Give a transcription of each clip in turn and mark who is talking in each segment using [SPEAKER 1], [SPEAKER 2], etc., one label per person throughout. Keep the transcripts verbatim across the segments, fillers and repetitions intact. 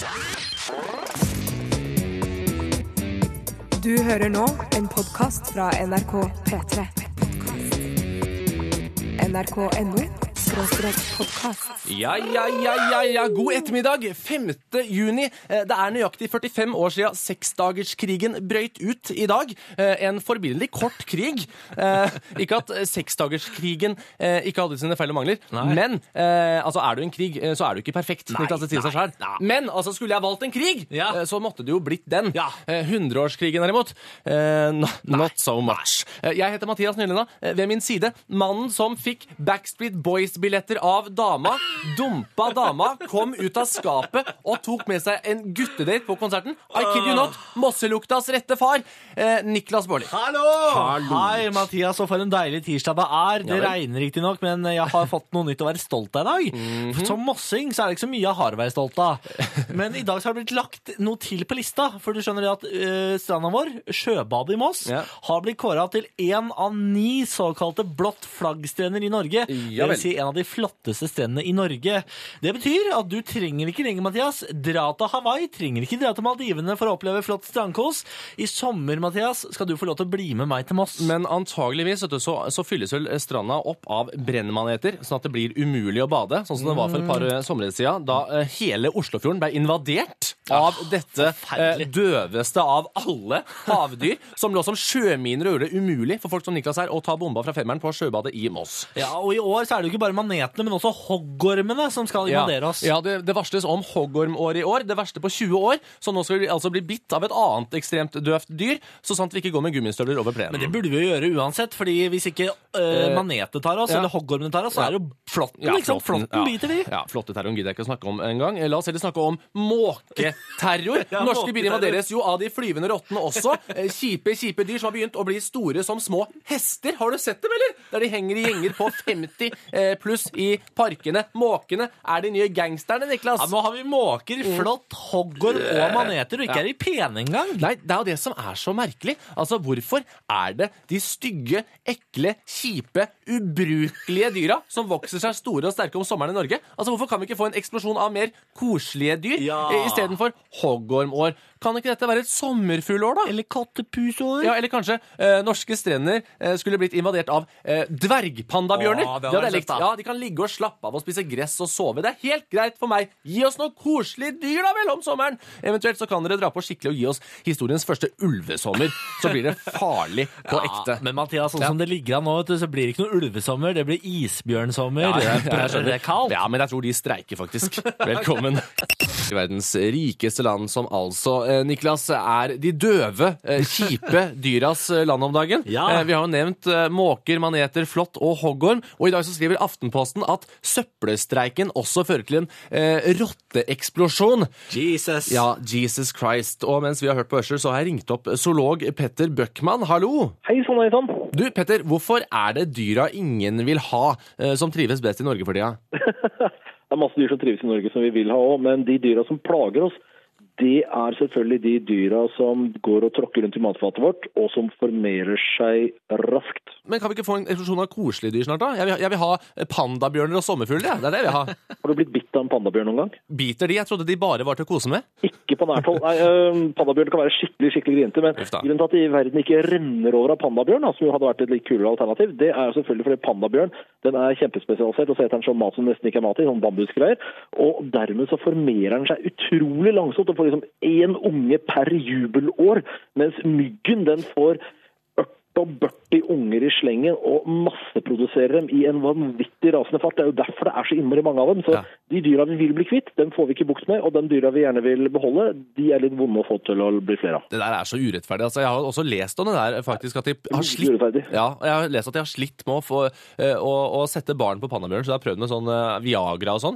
[SPEAKER 1] Du hører nå en podcast fra N R K P tre. N R K punktum N O skråstrek podcast.
[SPEAKER 2] Ja, ja, ja, ja, ja. God ettermiddag. femte juni. Det er nøyaktig førtifem år siden seksdagerskrigen brøyt ut i dag. En forbilledlig kort krig. Ikke at seksdagerskrigen ikke hadde sine feil og mangler. Nei. Men altså, er du en krig, så er du ikke perfekt. Nei, Niklas, det sier seg selv. Nei. Men altså, skulle jeg valgt en krig, ja. så måtte det jo blitt den. Ja. Hundreårskrigen derimot. Not, not so much. Jeg heter Mathias Nylenda. Ved min side, mannen som fikk Backstreet Boys-billetter av dama, dumpa dama, kom ut av skapet og tok med seg en guttedate på konserten. I kid you not, Mosseluktas rette far, eh, Niklas Baarli.
[SPEAKER 3] Hallo! Hallo! Hei, Mathias, og for en deilig tirsdag det er. Det ja, regner riktig nok, men jeg har fått noe nytt å være stolt av i dag. Mm-hmm. Som mossing så er det ikke så mye jeg har å være stolt av. Men i dag så har det blitt lagt noe til på lista, for du skjønner at uh, stranda vår, Sjøbadet i Moss, ja. har blitt kåret til en av ni såkalte blått flaggstrender i Norge. Ja, det vil si en av de flotteste strendene i Norge. Det betyr at du trenger ikke lenger, Mathias, dra til Hawaii, trenger ikke dra til Maldivene for å oppleve flott strandkos. I sommer, Mathias, skal du få lov til å bli med meg til Moss.
[SPEAKER 2] Men antageligvis vet du, så, så fylles vel stranda opp av brennmaneter, sånn at det blir umulig å bade, sånn som det var for et par mm. somre siden, da uh, hele Oslofjorden ble invadert av ah, dette uh, døveste av alle havdyr, som lå som sjøminer og gjorde det umulig for folk som Niklas her å ta bomba fra femmeren på Sjøbadet i Moss.
[SPEAKER 3] Ja, og i år så er det jo ikke bare manetene, men også hoggormene som skal invadere oss.
[SPEAKER 2] Ja, ja det, det varsles om hoggormår i år, det verste på tjue år, så nå skal vi altså bli bitt av et annet ekstremt døvt dyr, så sant vi ikke går med gummistøvler over plenen.
[SPEAKER 3] Men det burde vi jo gjøre uansett, fordi hvis ikke øh, manetet tar oss, ja. eller hoggormene tar oss, så er det jo flotten, ja, liksom. Flotten, flotten ja. biter de.
[SPEAKER 2] Ja, flotteterroren gidder jeg ikke å snakke om en gang. La oss heller snakke om måketerror. ja, Norske byer invaderes jo av de flyvende rottene også. Kjipe, kjipe dyr som har begynt å bli store som små hester. Har du sett dem, eller? Der de henger i gjenger på femti eh, pluss i parkene. Måkene er de nye gangsterne, Niklas.
[SPEAKER 3] Ja, nå har vi måker, flott, hoggorm og maneter, og ikke ja. er de pene engang.
[SPEAKER 2] Nei, det er jo det som er så merkelig. Altså, hvorfor er det de stygge, ekle, kjipe, ubrukelige dyra som vokser seg store og sterke om sommeren i Norge? Altså, hvorfor kan vi ikke få en eksplosjon av mer koselige dyr ja. i stedet for hoggormår? Kan ikke dette være et sommerfuglår, da?
[SPEAKER 3] Eller kattepusår?
[SPEAKER 2] Ja, eller kanskje eh, norske strender eh, skulle blitt invadert av eh, dvergpandabjørner. Åh, det det likt. Ja, de kan ligge og slappe av og spise gress og sove. Det er helt greit for meg. Gi oss noe koselig dyr da vel om sommeren. Eventuelt så kan dere dra på skikkelig og gi oss historiens første ulvesommer. Så blir det farlig på ja, ekte.
[SPEAKER 3] Men Mathias, sånn ja. som det ligger an nå, så blir det ikke noe ulvesommer. Det blir isbjørnsommer. Ja, ja, ja, ja, det er kaldt.
[SPEAKER 2] Ja, men jeg tror de streiker faktisk. Velkommen. I verdens rikeste land som altså, eh, Niklas, er de døve, eh, kjipe dyras land om dagen. Ja. Eh, vi har jo nevnt eh, måker, maneter, flott og hoggorm, og i dag så skriver Aftenposten at søppelstreiken også fører til en eh, rotteeksplosjon.
[SPEAKER 3] Jesus.
[SPEAKER 2] Ja, Jesus Christ. Og mens vi har hørt på Usher, så har jeg ringt opp zoolog Petter Bøckmann. Hallo!
[SPEAKER 4] Hei, sånn hei, sånn.
[SPEAKER 2] Du, Petter, hvorfor er det dyra ingen vil ha, eh, som trives best i Norge for tida?
[SPEAKER 4] Det er masse dyr som trives i Norge som vi vil ha også, men de dyra som plager oss, det er selvfølgelig de dyra som går og tråkker rundt i matfatet vårt, og som formerer seg raskt.
[SPEAKER 2] Men kan vi ikke få en eksplosjon av koselige dyr snart da? Jeg vil, jeg vil ha pandabjørner og sommerfugler, ja. Det er det jeg vil ha.
[SPEAKER 4] Har du blitt bitt av en pandabjørn noen gang?
[SPEAKER 2] Biter de? Jeg trodde de bare var til å kose med.
[SPEAKER 4] Ikke på nært hold. Nei, øh, pandabjørn kan være skikkelig, skikkelig grinte, men grunnen til at i verden ikke renner over av pandabjørn, som jo hadde vært et litt kulere alternativ, det er selvfølgelig fordi pandabjørn, den er kjempespesialisert, og så heter den sånn mat som nesten ikke er mat i, sånn bambusgreier, og dermed så formerer den seg utrolig langsomt, og får liksom en unge per jubelår, mens myggen den får og førti unger i slengen og masseproduserer dem i en vanvittig rasende fart. Det er jo derfor det er så innmari mange av dem. Så ja. De dyra vi vil bli kvitt, dem får vi ikke bukt med, og de dyra vi gjerne vil beholde, de er litt vonde å få til å bli flere av.
[SPEAKER 2] Det der er så urettferdig. Altså, jeg har også lest om det der, faktisk, at de har slitt, ja, jeg har lest at de har slitt med å, få, uh, å, å sette barn på pandabjørn, så jeg har prøvd med sånn uh, Viagra og sånn.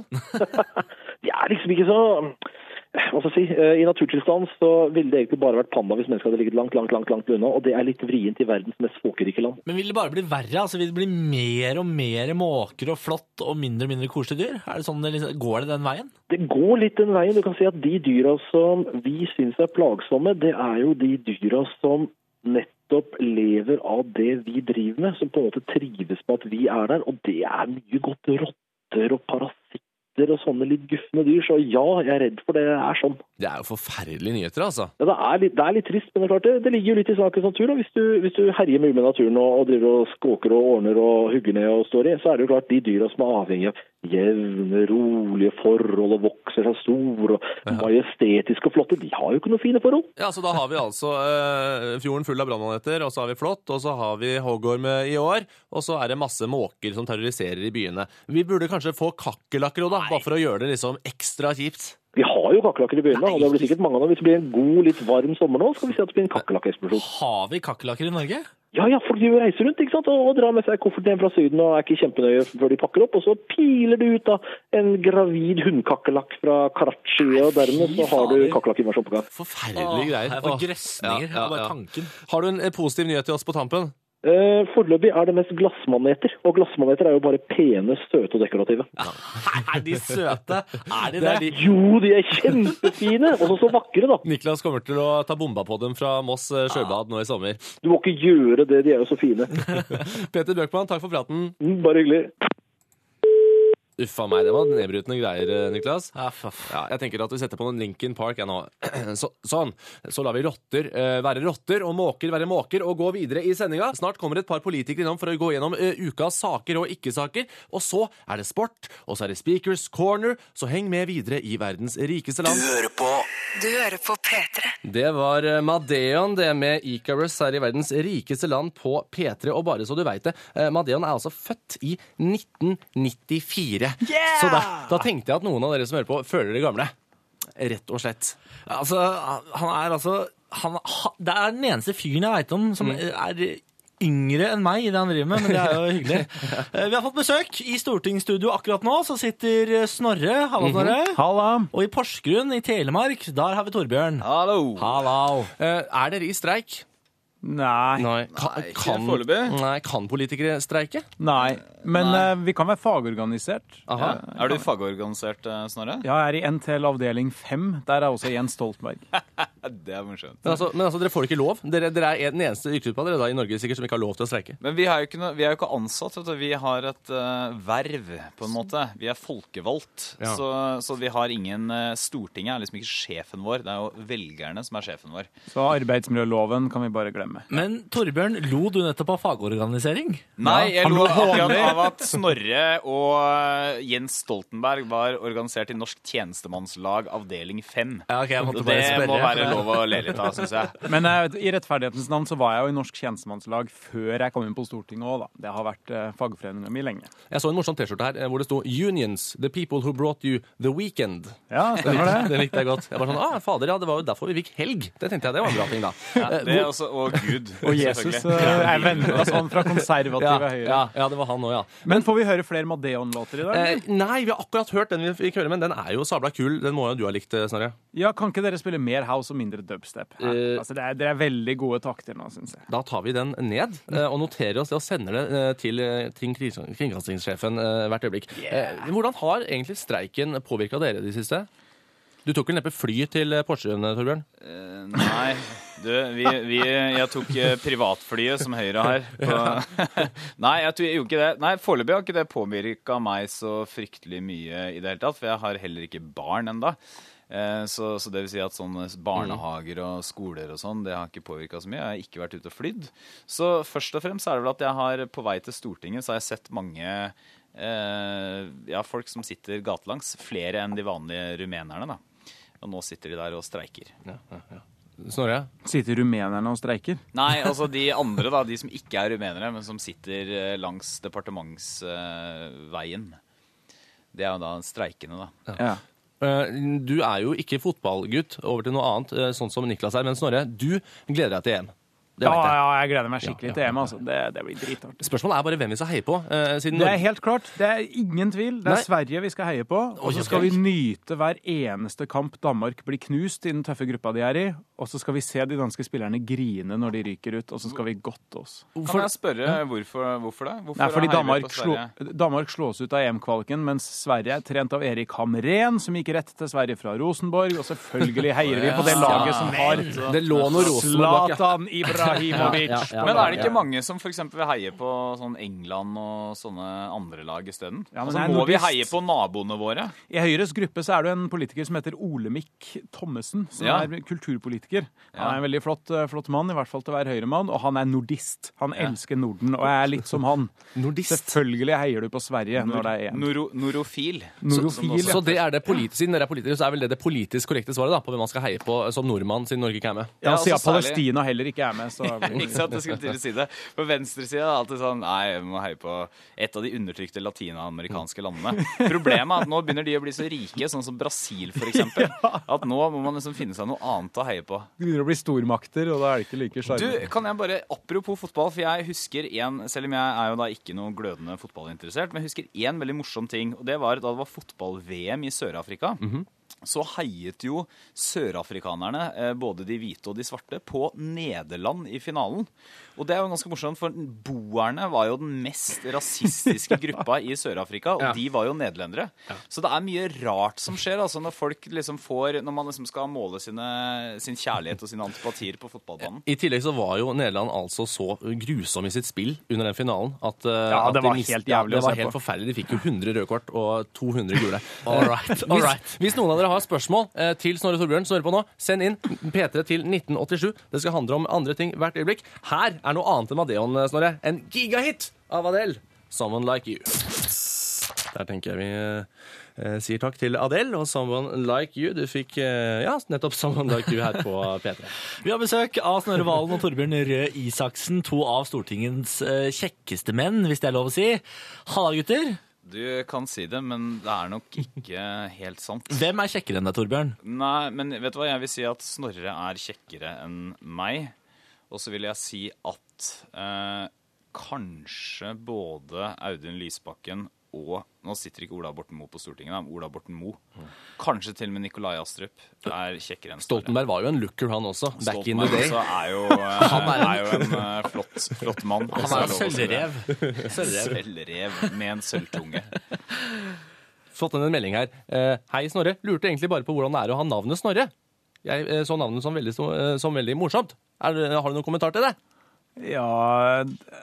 [SPEAKER 4] Det er liksom ikke så... Hva skal jeg si? I naturtilstand så ville det egentlig bare vært panda hvis mennesker hadde ligget langt, langt, langt, langt unna, og det er litt vrient i verdens mest folkerike land.
[SPEAKER 3] Men vil det bare bli verre? Altså vil det bli mer og mer måker og flott og mindre og mindre koselige dyr? Er det sånn, det, går det den veien?
[SPEAKER 4] Det går litt den veien. Du kan si at de dyra som vi synes er plagsomme, det er jo de dyra som nettopp lever av det vi driver med, som på en måte trives på at vi er der, og det er mye godt rotter og parasitter katter og sånne litt guffende dyr, så ja, jeg er redd for det er sånn.
[SPEAKER 2] Det er jo forferdelige nyheter, altså.
[SPEAKER 4] Ja, det er litt, det er litt trist, men det er klart det, det ligger jo litt i sakens natur. Da. Hvis, du, hvis du herjer mye med naturen og, og driver og skåker og ordner og hugger ned og står i, så er det jo klart de dyra som er avhengig av jevne, rolige forhold og vokser seg store og ja. majestetiske og flotte, de har jo ikke noe fine forhold.
[SPEAKER 2] Ja, så da har vi altså øh, fjorden full av brannmaneter, og så har vi flått, og så har vi hoggorm i år, og så er det masse måker som terroriserer i byene. Vi burde kanskje få kakkelakker da, bare for å gjøre det liksom ekstra kjipt.
[SPEAKER 4] Vi har jo kakkelakker i byene, og det blir sikkert mange av dem. Hvis det blir en god, litt varm sommer nå, skal vi si at det blir en kakkelakkesplosjon.
[SPEAKER 3] Har vi kakkelakker i Norge?
[SPEAKER 4] Ja, ja, folk de reiser rundt, ikke sant, og, og drar med seg kofferten hjem fra syden og er ikke kjempenøye før de pakker opp, og så piler det ut da en gravid hundkakkelakk fra Karachi, og dermed så har du kakkelakkeinvasjon på gang.
[SPEAKER 2] Forferdelige greier.
[SPEAKER 3] Jeg får grøsninger, ja, ja, bare tanken.
[SPEAKER 2] Har du en positiv nyhet til oss på tampen?
[SPEAKER 4] Uh, foreløpig er det mest glassmaneter, og glassmaneter er jo bare pene, søte og dekorative.
[SPEAKER 3] Ja, er de søte? Er de det?
[SPEAKER 2] de...
[SPEAKER 4] Jo, de er kjempefine, og så så vakre da.
[SPEAKER 2] Niklas kommer til å ta bomba på dem fra Moss Sjøbad nå i sommer.
[SPEAKER 4] Du må ikke gjøre det, de er jo så fine.
[SPEAKER 2] Peter Bjørkman, takk for praten.
[SPEAKER 4] Mm, bare hyggelig.
[SPEAKER 2] Uffa meg, det var nedbrytende greier, Niklas.
[SPEAKER 3] Ja, faff.
[SPEAKER 2] Ja, jeg tenker at vi setter på noen Linkin Park ja, nå. Så, sånn, så lar vi rotter uh, være rotter, og måker være måker, og gå videre i sendinga. Snart kommer et par politikere innom for å gå gjennom uh, ukas saker og ikke-saker, og så er det sport, og så er det Speakers Corner, så heng med videre i verdens rikeste land.
[SPEAKER 5] Du hører på
[SPEAKER 1] Du hører på P tre.
[SPEAKER 2] Det var uh, Madeon, det med Icarus her i verdens rikeste land på P tre, og bare så du vet det, uh, Madeon er altså født i nitten nittifire.
[SPEAKER 3] Yeah!
[SPEAKER 2] Så da, da tenkte jeg at noen av dere som hører på føler det gamle. Rett og slett.
[SPEAKER 3] Altså, han er altså han, det er den eneste fyren jeg vet om som mm. er yngre enn meg i det han driver med, men det er jo hyggelig. Vi har fått besøk i stortingsstudio akkurat nå, så sitter Snorre. Hallo, Snorre.
[SPEAKER 2] Mm-hmm.
[SPEAKER 3] Hallo. Og i Porsgrunn i Telemark, der har vi Torbjørn.
[SPEAKER 2] Hallo.
[SPEAKER 3] Hallo.
[SPEAKER 2] Uh, er dere i streik?
[SPEAKER 6] Nei.
[SPEAKER 2] Nei. Kan,
[SPEAKER 6] Nei, ikke
[SPEAKER 2] kan,
[SPEAKER 6] foreløpig.
[SPEAKER 2] Nei, kan politikere streike?
[SPEAKER 6] Nei, men uh, vi kan være fagorganisert.
[SPEAKER 2] Aha.
[SPEAKER 6] Ja,
[SPEAKER 7] er du fagorganisert, Snorre?
[SPEAKER 6] Ja, jeg er i N T L avdeling fem. Der er også Jens Stoltenberg.
[SPEAKER 7] Det er morsomt.
[SPEAKER 2] Men altså, men altså, dere får ikke lov? Dere, dere er den eneste yrkesgruppa dere da i Norge sikkert som ikke har lov til å streike?
[SPEAKER 7] Men vi er jo ikke, no, vi er jo ikke ansatt, vet du. Vi har et uh, verv, på en måte. Vi er folkevalgt. Ja. Så, så vi har ingen uh, Stortinget er liksom ikke sjefen vår. Det er jo velgerne som er sjefen vår.
[SPEAKER 6] Så arbeidsmiljøloven kan vi bare glemme.
[SPEAKER 3] Men Torbjørn, lo du nettopp av fagorganisering?
[SPEAKER 7] Nei, jeg lo akkurat av at Snorre og Jens Stoltenberg var organisert i Norsk tjenestemannslag avdeling fem.
[SPEAKER 3] Ja, okay, jeg måtte
[SPEAKER 7] det
[SPEAKER 3] bare spørre.
[SPEAKER 7] Må være lov å le litt av, synes jeg.
[SPEAKER 6] Men uh, i rettferdighetens navn så var jeg jo i Norsk tjenestemannslag før jeg kom inn på Stortinget også, da. Det har vært uh, fagforeningen min lenge.
[SPEAKER 2] Jeg så en morsom t-skjorte her hvor det stod Unions, the people who brought you the weekend.
[SPEAKER 6] Ja, det var det.
[SPEAKER 2] Det likte jeg godt. Jeg var sånn, ah, fader, ja, det var jo derfor vi fikk helg. Det tenkte jeg, det var en bra ting da.
[SPEAKER 7] Ja, det er også, og Gud.
[SPEAKER 6] Og Jesus uh, er venner av sånn fra konservative
[SPEAKER 2] ja,
[SPEAKER 6] høyre.
[SPEAKER 2] Ja, ja, det var han også, ja.
[SPEAKER 6] Men får vi høre flere Madeon-låter i dag?
[SPEAKER 2] Eh, nei, vi har akkurat hørt den vi fikk høre, men den er jo sabla kul. Den må jo du ha likt, Snorre.
[SPEAKER 6] Ja, kan ikke dere spille mer house og mindre dubstep? Ja,
[SPEAKER 2] uh,
[SPEAKER 6] altså, det er, det er veldig gode takter nå, synes jeg.
[SPEAKER 2] Da tar vi den ned og noterer oss det og sender det til kringkastingssjefen hvert øyeblikk. Yeah. Hvordan har egentlig streiken påvirket dere de siste? Du tok vel neppe fly til Porsgrunn, Torbjørn?
[SPEAKER 7] Uh, nei, du, vi, vi, jeg tok privatflyet som Høyre har. På... nei, jeg, tror, jeg gjorde ikke det. Nei, foreløpig har ikke det påvirket meg så fryktelig mye i det hele tatt, for jeg har heller ikke barn enda. Så, så det vil si at sånne barnehager og skoler og sånn, det har ikke påvirket så mye. Jeg har ikke vært ute og flydd. Så først og fremst er det vel at jeg har på vei til Stortinget, så har jeg sett mange eh, ja, folk som sitter gatelangs, flere enn de vanlige rumenerne da. Og nå sitter de der og streiker.
[SPEAKER 2] Ja, ja, ja. Snorre?
[SPEAKER 6] Sitter rumenerne og streiker?
[SPEAKER 7] Nei, altså de andre da, de som ikke er rumenere, men som sitter langs departementsveien. Det er jo da streikene da.
[SPEAKER 6] Ja. Ja.
[SPEAKER 2] Du er jo ikke fotballgutt over til noe annet, sånn som Niklas er, men Snorre, du gleder deg til E M.
[SPEAKER 6] Ja, ja, jeg gleder meg skikkelig ja, ja, ja. til E M, altså. Det, det blir dritartig.
[SPEAKER 2] Spørsmålet er bare hvem vi skal heie på. Uh, siden
[SPEAKER 6] det er helt klart. Det er ingen tvil. Det er Nei. Sverige vi skal heie på. Og så skal vi nyte hver eneste kamp Danmark blir knust i den tøffe gruppa de er i. Og så skal vi se de danske spillerne grine når de ryker ut, og så skal vi godte oss.
[SPEAKER 7] Kan jeg spørre hvorfor, hvorfor det? Hvorfor
[SPEAKER 6] Nei, fordi Danmark, slo, Danmark slås ut av E M-kvaliken, mens Sverige er trent av Erik Hamrén, som gikk rett til Sverige fra Rosenborg, og selvfølgelig heier vi på det laget som har
[SPEAKER 2] det lå noe Rosenborg bak,
[SPEAKER 6] Zlatan Ibrahimovic. Ibrahimovic.
[SPEAKER 3] Ja, ja, ja.
[SPEAKER 7] Men er det ikke mange som for eksempel vil heie på sånn England og sånne andre lag i stedet?
[SPEAKER 6] Ja, men
[SPEAKER 7] altså,
[SPEAKER 6] det er
[SPEAKER 7] må vi
[SPEAKER 6] nordist.
[SPEAKER 7] heie på naboene våre?
[SPEAKER 6] I Høyres gruppe så er det en politiker som heter Olemic Thommessen, som
[SPEAKER 7] Ja.
[SPEAKER 6] er kulturpolitiker. Han
[SPEAKER 7] Ja.
[SPEAKER 6] er en veldig flott, flott mann, i hvert fall til å være høyremann, og han er nordist. Han elsker Norden, og jeg er litt som han.
[SPEAKER 2] Nordist.
[SPEAKER 6] Selvfølgelig heier du på Sverige når det er én.
[SPEAKER 7] Noro, norofil.
[SPEAKER 6] Norofil,
[SPEAKER 7] Som- som
[SPEAKER 6] ja.
[SPEAKER 2] Så det er det politisk, siden dere er politikere, så er vel det det politisk korrekte svaret da, på hvem man skal heie på som nordmann siden Norge ikke er med?
[SPEAKER 6] Ja,
[SPEAKER 7] Ja,
[SPEAKER 6] siden
[SPEAKER 7] altså særlig-
[SPEAKER 6] Palestina heller ikke er med, så blir
[SPEAKER 7] Ikke sant, jeg skulle til å si det. På venstresiden er det alltid sånn, nei, jeg må heie på et av de undertrykte latinamerikanske landene. Problemet er at nå begynner de å bli så rike, sånn som Brasil for eksempel, at nå må man liksom finne seg noe annet å heie på.
[SPEAKER 6] det begynner å bli stormakter, og da er det ikke like
[SPEAKER 7] Du,
[SPEAKER 6] sjarmerende.
[SPEAKER 7] kan jeg bare, apropos fotball, for jeg husker en, selv om jeg er jo da ikke noe glødende fotballinteressert, men jeg husker en veldig morsom ting, og det var da det var fotball-V M i Sør-Afrika. Så heiet jo sørafrikanerne, eh, både de hvite og de svarte, på Nederland i finalen. Og det er jo ganske morsomt, for boerne var jo den mest rasistiske gruppa i Sør-Afrika, og
[SPEAKER 2] Ja.
[SPEAKER 7] de var jo nederlendere. Så det er mye rart som skjer, altså, når folk liksom får, når man liksom skal måle sine, sin kjærlighet og sine antipatier på fotballbanen.
[SPEAKER 2] I tillegg så var jo Nederland altså så grusom i sitt spill under den finalen at, eh,
[SPEAKER 6] Ja,
[SPEAKER 2] at
[SPEAKER 6] det
[SPEAKER 2] de
[SPEAKER 6] var
[SPEAKER 2] mist-
[SPEAKER 6] helt
[SPEAKER 2] ja,
[SPEAKER 6] jævlig
[SPEAKER 2] det
[SPEAKER 6] å
[SPEAKER 2] var
[SPEAKER 6] se
[SPEAKER 2] helt
[SPEAKER 6] på.
[SPEAKER 2] forferdelig. De fikk jo hundre røde kort og to hundre gule.
[SPEAKER 3] All right, all right.
[SPEAKER 2] Hvis, hvis noen av dere har spørsmål eh, til Snorre Torbjørn, så hør på nå. Send inn P tre til nitten åttisju. Det skal handle om andre ting hvert øyeblikk. Her er noe annet enn Madeon, eh, Snorre. En gigahit av Adele. Someone Like You. Der tenker jeg vi eh, eh, sier takk til Adele og Someone Like You. Du fikk eh, ja, nettopp Someone Like You her på P tre.
[SPEAKER 3] Vi har besøk av Snorre Valen og Torbjørn Røe Isaksen, to av Stortingens eh, kjekkeste menn, hvis det er lov å si. Halla, gutter.
[SPEAKER 7] Du kan si det, men det er nok ikke helt sant.
[SPEAKER 3] Hvem er kjekkere enn deg, Torbjørn?
[SPEAKER 7] Nei, men vet du hva? Jeg vil si at Snorre er kjekkere enn meg. Og så vil jeg si at eh, kanskje både Audun Lysbakken og nå sitter ikke Ola Borten Moe på Stortinget, da, men Ola Borten Moe. Kanskje til og med Nikolai Astrup er kjekkere enn Snorre.
[SPEAKER 2] Stoltenberg var jo en looker, han også. Back in the
[SPEAKER 7] Stoltenberg
[SPEAKER 2] day.
[SPEAKER 7] også er jo, eh,
[SPEAKER 3] Han er en-
[SPEAKER 7] er jo en eh, flott, flott mann.
[SPEAKER 3] Han er jo sølvrev. Sølvrev.
[SPEAKER 7] Sølvrev med en sølvtunge.
[SPEAKER 2] Fått inn en melding her. Eh, Hei, Snorre. Lurte egentlig bare på hvordan det er å ha navnet Snorre. Jeg eh, så navnet som veldig, eh, som veldig morsomt. Er, det- har du noen kommentar til det?
[SPEAKER 6] Ja,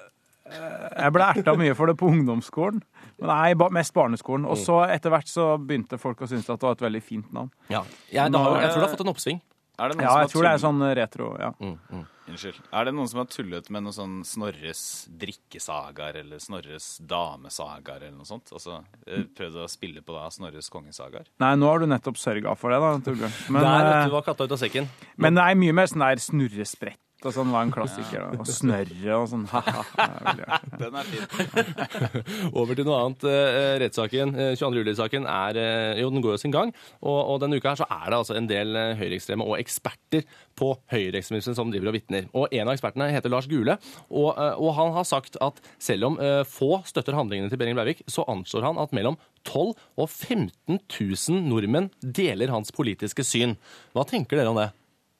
[SPEAKER 6] jeg ble erta mye for det på ungdomsskolen. Men nei, ba- mest barneskolen. Og så etter hvert så begynte folk å synes at det var et veldig fint navn.
[SPEAKER 2] Ja. Jeg, det har, jeg tror det har fått en oppsving.
[SPEAKER 7] Er det noen
[SPEAKER 6] Ja,
[SPEAKER 7] som
[SPEAKER 6] jeg
[SPEAKER 7] har
[SPEAKER 6] tror det er
[SPEAKER 7] tullet-
[SPEAKER 6] sånn retro, ja.
[SPEAKER 7] Unnskyld. Er det noen som har tullet med noe sånn Snorres drikkesagaer eller Snorres damesagaer eller noe sånt? Altså, jeg prøvde å spille på da Snorres kongesagaer.
[SPEAKER 6] Nei, nå har du nettopp sørget for det da, Torbjørn. Men,
[SPEAKER 2] Der vet
[SPEAKER 6] eh,
[SPEAKER 2] du var katta ut av sekken.
[SPEAKER 6] men det er mye mer sånn der snurresprett og sånn var en klassiker. Da. Og snørre og sånn. Haha. Det er veldig artig.
[SPEAKER 7] Den er fin.
[SPEAKER 2] Over til noe annet. Eh, rettssaken, eh, tjueandre juli-saken, er eh, jo, den går jo sin gang. Og, og denne uka her så er det altså en del eh, høyreekstreme og eksperter på høyreekstremisme som driver og vitner. Og en av ekspertene heter Lars Gule, og, eh, og han har sagt at selv om eh, få støtter handlingene til Behring Breivik, så anslår han at mellom tolv og femten tusen nordmenn deler hans politiske syn. Hva tenker dere om det?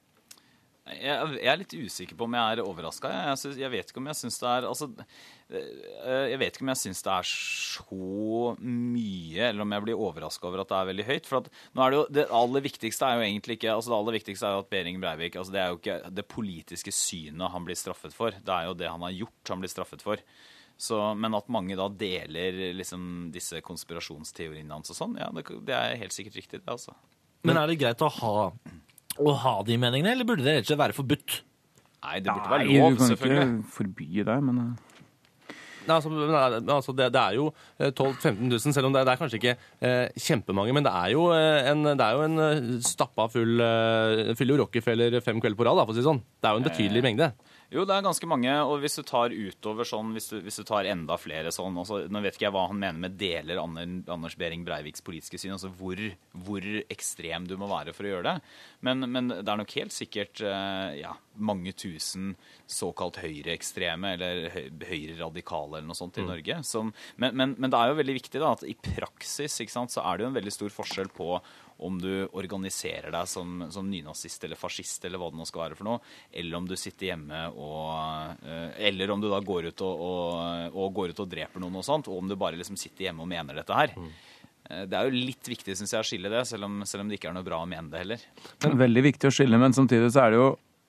[SPEAKER 7] Jeg, jeg er litt usikker på om jeg er overrasket. Jeg, jeg, synes, jeg vet ikke om jeg synes det er altså, eh, jeg vet ikke om jeg synes det er så mye, eller om jeg blir overrasket over at det er veldig høyt. For at nå er det jo, det aller viktigste er jo egentlig ikke, altså det aller viktigste er jo at Behring Breivik, altså det er jo ikke det politiske synet han blir straffet for. Det er jo det han har gjort han blir straffet for. Så, men at mange da deler liksom disse konspirasjonsteoriene hans og sånn, ja, det, det er helt sikkert riktig det, altså.
[SPEAKER 3] Men er det greit å ha, å ha de meningene, eller burde det rett og slett være forbudt?
[SPEAKER 7] Nei, det burde være
[SPEAKER 6] Nei,
[SPEAKER 7] lov,
[SPEAKER 6] du kan
[SPEAKER 7] selvfølgelig.
[SPEAKER 6] ikke forby det, men eh,
[SPEAKER 2] Nei, altså, men, altså det, det er jo tolv til femten tusen, selv om det, det er kanskje ikke eh, kjempemange, men det er jo eh, en, det er jo en eh, stappa full eh, fyller jo Rockefeller fem kvelder på rad, da, for å si det sånn. Det er jo en betydelig mengde.
[SPEAKER 7] Jo, det er ganske mange, og hvis du tar utover sånn, hvis du, hvis du tar enda flere sånn, altså, nå vet ikke jeg hva han mener med deler Ander- Anders Behring Breiviks politiske syn, altså hvor, hvor ekstrem du må være for å gjøre det. Men, men det er nok helt sikkert eh, ja, mange tusen såkalt høyreekstreme eller høy, høyre-radikale eller noe sånt i Norge. Som, men, men, men det er jo veldig viktig da, at i praksis, ikke sant, så er det jo en veldig stor forskjell på om du organiserer deg som, som nynazist eller fascist eller hva det nå skal være for noe, eller om du sitter hjemme og eller om du da går ut og, og, og går ut og dreper noen og sånt, og om du bare liksom sitter hjemme og mener dette her. Mm. Det er jo litt viktig, synes jeg, å skille det, selv om, selv om det ikke er noe bra å mene det heller.
[SPEAKER 6] det er veldig viktig å skille, men samtidig så er det jo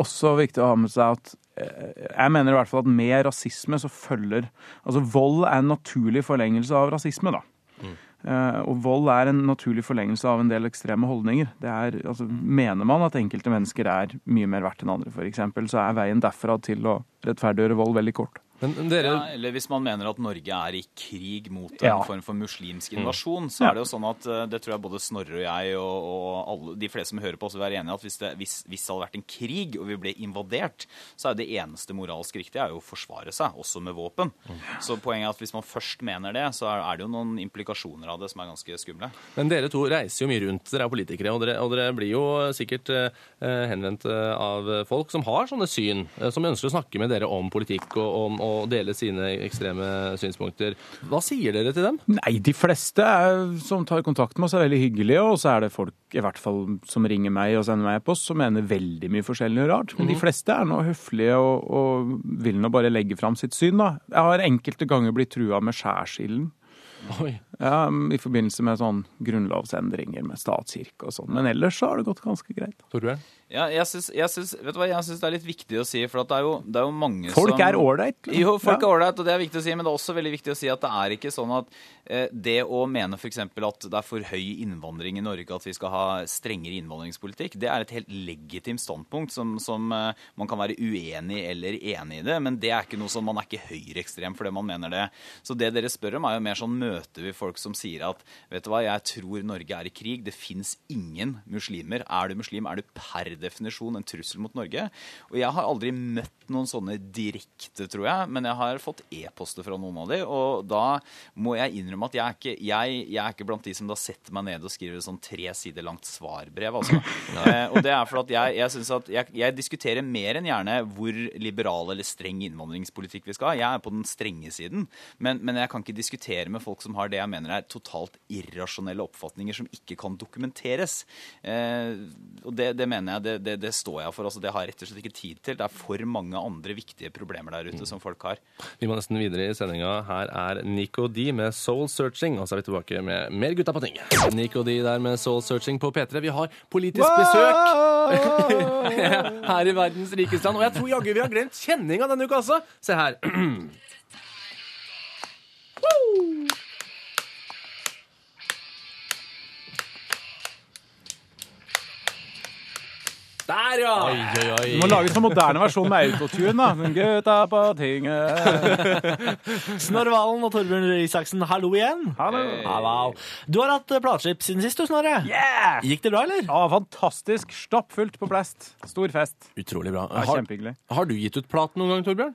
[SPEAKER 6] også viktig å ha med seg at jeg mener i hvert fall at med rasisme så følger, altså vold er en naturlig forlengelse av rasisme da. Mm. Uh, og vold er en naturlig forlengelse av en del ekstreme holdninger. Det er, altså, mener man at enkelte mennesker er mye mer verdt enn andre, for eksempel, så er veien derfra til å rettferdiggjøre vold veldig kort.
[SPEAKER 7] Men dere... ja, eller hvis man mener at Norge er i krig mot en ja. form for muslimsk invasjon, så er det jo sånn at det tror jeg både Snorre og jeg og, og alle, de fleste som hører på oss vil være enige at hvis det, hvis, hvis det hadde vært en krig og vi ble invadert, så er det eneste moralsk riktige er jo å forsvare seg, også med våpen. Mm. Så poenget er at hvis man først mener det, så er, er det jo noen implikasjoner av det som er ganske skumle. Men dere to reiser jo mye rundt, dere er politikere, og dere, og dere blir jo sikkert eh, henvendt av folk som har sånne syn, eh, som ønsker å snakke med dere om politikk og om og og dele sine ekstreme synspunkter. Hva sier dere til dem?
[SPEAKER 6] Nei, de fleste er, som tar kontakt med oss er veldig hyggelige, og så er det folk i hvert fall som ringer meg og sender meg på oss, som mener veldig mye forskjellig og rart. Men mm-hmm. de fleste er nå høflige og, og vil nå bare legge fram sitt syn da. Jeg har enkelte ganger blitt trua med skjærsilden. Oi. Ja, i forbindelse med sånn grunnlovsendringer med statskirke og sånn. Men ellers så har det gått ganske greit.
[SPEAKER 2] Torbjørn?
[SPEAKER 7] Ja, jeg synes, jeg synes, vet du hva, jeg synes det er litt viktig å si, for at det er jo, det er jo mange
[SPEAKER 6] folk
[SPEAKER 7] som...
[SPEAKER 6] Folk er ordentlig.
[SPEAKER 7] Jo, folk ja. er ordentlig, og det er viktig å si, men det er også veldig viktig å si at det er ikke sånn at eh, det å mene for eksempel at det er for høy innvandring i Norge, at vi skal ha strengere innvandringspolitikk, det er et helt legitimt standpunkt som, som eh, man kan være uenig eller enig i det, men det er ikke noe som man er ikke høyreekstrem for det man mener det. Så det dere spør om er jo mer sånn, møter vi folk som sier at, vet du hva, jeg tror Norge er i krig, det finnes ingen muslimer. Er du muslim, er du per definisjon en trussel mot Norge. Og jeg har aldri møtt noen sånne direkte, tror jeg, men jeg har fått e-poster fra noen av de, og da må jeg innrømme at jeg er ikke, jeg, jeg er ikke blant de som da setter meg ned og skriver sånn tre sider langt svarbrev, altså. eh, og det er for at jeg, jeg synes at jeg, jeg diskuterer mer enn gjerne hvor liberal eller streng innvandringspolitikk vi skal ha. Jeg er på den strenge siden, men, men jeg kan ikke diskutere med folk som har det jeg mener er totalt irrasjonelle oppfatninger som ikke kan dokumenteres. Eh, og det, det mener jeg, det, det, det står jeg for. Altså, det har jeg rett og slett ikke tid til. Det er for mange andre viktige problemer der ute mm. som folk har.
[SPEAKER 2] Vi må nesten videre i sendinga. Her er Nico D med Soul Searching, og så er vi tilbake med mer Gutta på ting. Nico D der med Soul Searching på P tre. Vi har politisk besøk her i verdens rikeste land, og jeg tror jaggu vi har glemt kjenninga denne uka også. Se her. Der, ja!
[SPEAKER 6] Oi, oi, oi. Du må lage en sånn moderne versjon med autotune, da. Gutta på tinget.
[SPEAKER 3] Snorre Valen og Torbjørn Isaksen, hallo igjen.
[SPEAKER 6] Hallo.
[SPEAKER 3] Hallo. Du har hatt platslipp siden sist, du, Snorre.
[SPEAKER 6] Yeah!
[SPEAKER 3] Gikk det bra, eller?
[SPEAKER 6] Ja, fantastisk. Stappfullt på Blest. Stor fest.
[SPEAKER 2] Utrolig bra.
[SPEAKER 6] Ja,
[SPEAKER 2] har,
[SPEAKER 6] kjempehyggelig.
[SPEAKER 2] Har du gitt ut platen noen gang, Torbjørn?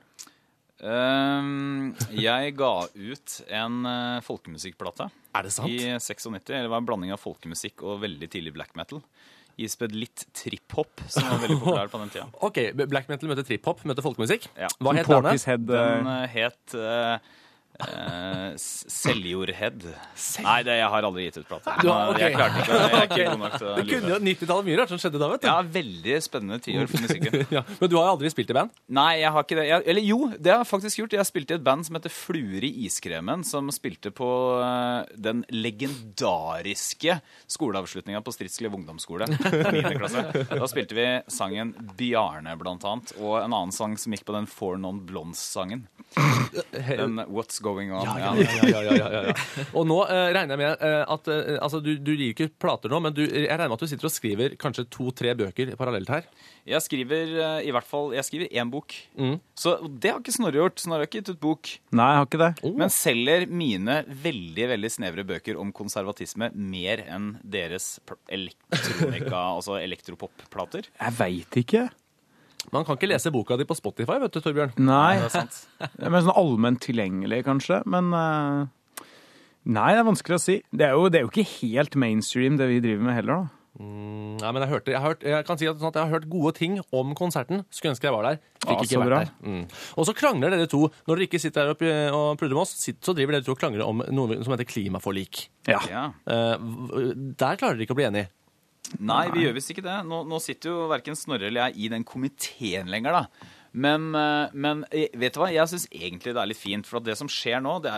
[SPEAKER 7] Um, jeg ga ut en uh, folkemusikkplate.
[SPEAKER 2] Er det sant?
[SPEAKER 7] I nittiseks. Det var en blanding av folkemusikk og veldig tidlig black metal. Ispedd litt trip-hop, som var veldig populær på den tida.
[SPEAKER 2] Ok, black metal møter trip-hop, møter folkemusikk.
[SPEAKER 7] Ja.
[SPEAKER 2] Hva het denne?
[SPEAKER 7] Den uh, het... Uh, Uh, Seljordhead. Nei, det, jeg har aldri gitt ut plate.
[SPEAKER 2] Du, okay.
[SPEAKER 7] Jeg klarte ikke, jeg er ikke god nok til å
[SPEAKER 2] Det kunne jo nittitallet mye rart som skjedde da, vet du.
[SPEAKER 7] Ja, veldig spennende tiår for musikken.
[SPEAKER 2] Ja, men du har jo aldri spilt i band?
[SPEAKER 7] Nei, jeg har ikke det. Jeg, eller jo, det har jeg faktisk gjort. Jeg spilte i et band som heter Fluer i iskremen, som spilte på uh, den legendariske skoleavslutninga på Stridsklev ungdomsskole. niende klasse. Da spilte vi sangen Bjarne, blant annet, og en annen sang som gikk på den Four Non Blondes-sangen. Den What's Going On.
[SPEAKER 2] Ja, ja, ja, ja, ja, ja. Og nå uh, regner jeg med uh, at uh, altså, du, du gir ikke plater nå, men du, jeg regner med at du sitter og skriver kanskje to-tre bøker parallelt her.
[SPEAKER 7] Jeg skriver uh, i hvert fall, jeg skriver én bok. Mm. Så det har ikke Snorre gjort. Snorre har ikke gitt ut bok.
[SPEAKER 6] Nei, jeg har ikke det.
[SPEAKER 7] Oh. Men selger mine veldig, veldig snevre bøker om konservatisme mer enn deres elektronika, altså elektropop-plater?
[SPEAKER 6] Jeg vet ikke.
[SPEAKER 2] Man kan ikke lese boka di på Spotify, vet du, Torbjørn.
[SPEAKER 6] Nei, det er sant. Det er mer sånn allment tilgjengelig, kanskje, men uh, nei, det er vanskelig å si. Det er, jo, det er jo ikke helt mainstream det vi driver med heller, da.
[SPEAKER 2] Mm, nei, men jeg, hørte, jeg, har hørt, jeg kan si at, sånn at jeg har hørt gode ting om konserten. Skulle ønske jeg var der. Fikk
[SPEAKER 6] ja,
[SPEAKER 2] ikke vært der. Mm. Og så krangler dere to. Når dere ikke sitter der oppe og prøver med oss, så driver dere to og krangler om noe som heter klimaforlik.
[SPEAKER 6] Ja.
[SPEAKER 7] ja.
[SPEAKER 2] Uh, der klarer dere ikke å bli enige.
[SPEAKER 7] Nei, vi gjør visst ikke det. Nå, nå sitter jo hverken Snorre eller jeg i den komiteen lenger, da. Men, men vet du hva? Jeg synes egentlig det er litt fint, for at det som skjer nå, det er at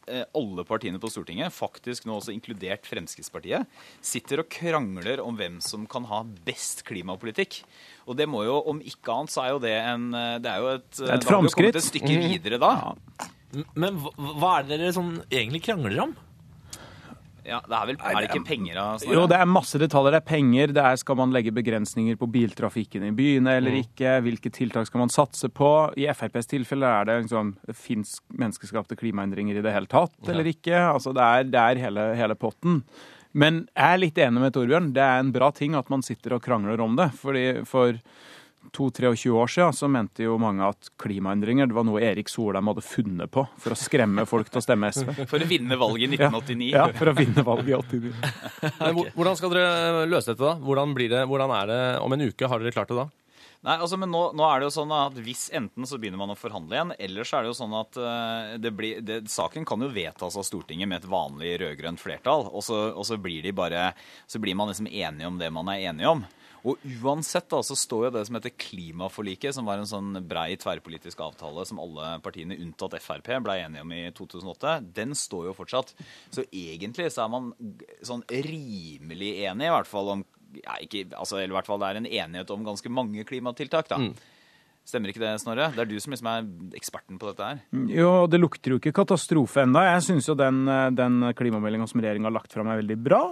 [SPEAKER 7] eh, alle partiene på Stortinget, faktisk nå også inkludert Fremskrittspartiet, sitter og krangler om hvem som kan ha best klimapolitikk. Og det må jo, om ikke annet, så er jo det en Det er jo et,
[SPEAKER 6] det er et
[SPEAKER 7] da har vi jo kommet
[SPEAKER 6] framskritt.
[SPEAKER 7] et stykke videre da.
[SPEAKER 6] Ja.
[SPEAKER 3] Men hva, hva er det dere sånn egentlig krangler om?
[SPEAKER 7] Ja, det er vel er det ikke penger da? Snorre?
[SPEAKER 6] Jo, det er masse detaljer. Det er penger. Det er skal man legge begrensninger på biltrafikken i byene eller ikke? Hvilke tiltak skal man satse på? I F R P's tilfelle er det liksom, finnes menneskeskapte klimaendringer i det hele tatt eller ikke? Altså, det er, det er hele, hele potten. Men jeg er litt enig med Torbjørn. Det er en bra ting at man sitter og krangler om det. Fordi for to-treogtjue år siden så mente jo mange at klimaendringer det var noe Erik Solheim hadde funnet på for å skremme folk til å stemme S V.
[SPEAKER 7] For å vinne valget i nitten åttini.
[SPEAKER 6] Ja, for å vinne valget i åttini.
[SPEAKER 2] Men hvor- Hvordan skal dere løse dette da? Hvordan blir det, hvordan er det om en uke? Har dere klart det da?
[SPEAKER 7] Nei, altså, men nå, nå er det jo sånn at hvis enten så begynner man å forhandle igjen, eller så er det jo sånn at uh, det blir, det, saken kan jo vedtas av Stortinget med et vanlig rødgrønt flertall, og så, og så blir de bare, så blir man liksom enige om det man er enige om. Og uansett da, så står jo det som heter klimaforliket, som var en sånn brei tverrpolitisk avtale som alle partiene unntatt F R P ble enige om i to tusen og åtte, den står jo fortsatt. Så egentlig så er man sånn rimelig enig i hvert fall om, ja, ikke, altså, eller i hvert fall det er en enighet om ganske mange klimatiltak da. Mm. Stemmer ikke det, Snorre? Det er du som liksom er eksperten på dette her.
[SPEAKER 6] Jo, det lukter jo ikke katastrofe enda. Jeg synes jo den, den klimameldingen som regjeringen har lagt frem er veldig bra.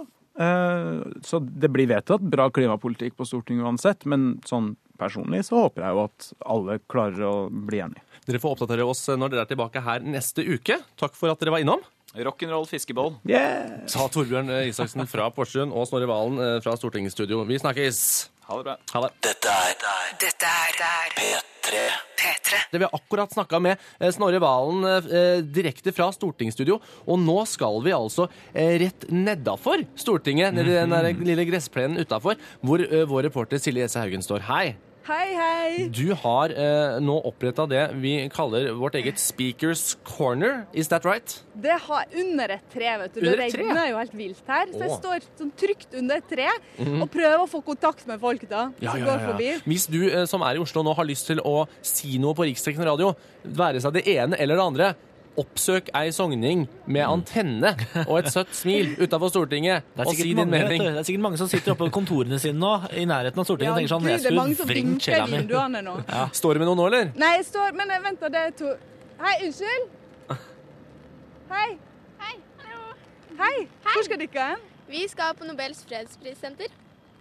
[SPEAKER 6] Så det blir vedtatt bra klimapolitikk på Stortinget uansett, men sånn personlig så håper jeg jo at alle klarer å bli enige.
[SPEAKER 2] Dere får oppdatere oss når dere er tilbake her neste uke. Takk for at dere var innom.
[SPEAKER 7] Rock'n'roll fiskeboll.
[SPEAKER 6] Yeah!
[SPEAKER 2] Sa Torbjørn Isaksen fra Porsgrunn og Snorre Valen fra Stortingsstudio. Vi snakkes.
[SPEAKER 7] Ha det bra.
[SPEAKER 2] Ha det.
[SPEAKER 5] Dette er
[SPEAKER 1] Dette er
[SPEAKER 5] P tre.
[SPEAKER 1] P tre.
[SPEAKER 2] Vi har akkurat snakket med eh, Snorre Valen eh, direkte fra Stortingsstudio, og nå skal vi altså eh, rett nedafor Stortinget, nede i den der lille gressplenen utenfor, hvor eh, vår reporter Silje Esse Haugen står. Hei!
[SPEAKER 8] Hei, hei!
[SPEAKER 2] Du har eh, nå opprettet det vi kaller vårt eget Speakers Corner. Is that right?
[SPEAKER 8] Det har under et tre, vet du.
[SPEAKER 2] Under
[SPEAKER 8] Det
[SPEAKER 2] et tre?
[SPEAKER 8] regner jo helt vilt her. Så jeg
[SPEAKER 2] Åh.
[SPEAKER 8] står sånn trygt under et tre og prøver å få kontakt med folk da, som går forbi.
[SPEAKER 2] Hvis du eh, som er i Oslo nå har lyst til å si noe på Riksdekkende radio, være seg det ene eller det andre, oppsøk ei sogning med antenne og et søtt smil utenfor Stortinget
[SPEAKER 3] Det er,
[SPEAKER 2] og si
[SPEAKER 3] sikkert
[SPEAKER 2] din
[SPEAKER 3] mange, vet
[SPEAKER 2] mening.
[SPEAKER 3] du. det er sikkert mange som sitter oppe på kontorene sine nå, i nærheten av Stortinget,
[SPEAKER 8] Ja,
[SPEAKER 3] og tenker sånn,
[SPEAKER 8] Gud,
[SPEAKER 3] jeg
[SPEAKER 8] det er mange
[SPEAKER 3] skulle
[SPEAKER 8] som
[SPEAKER 3] vrengt
[SPEAKER 8] vinker
[SPEAKER 3] sjela
[SPEAKER 8] i
[SPEAKER 3] mi.
[SPEAKER 8] vinduene nå.
[SPEAKER 2] Står det med noe nå, eller?
[SPEAKER 8] Nei, jeg står... Men eh, vent da, det er to... Hei, unnskyld? Hei.
[SPEAKER 9] Hei. Hallo.
[SPEAKER 8] Hei. Hvor skal dere hen?
[SPEAKER 9] Vi skal på Nobels fredsprissenter.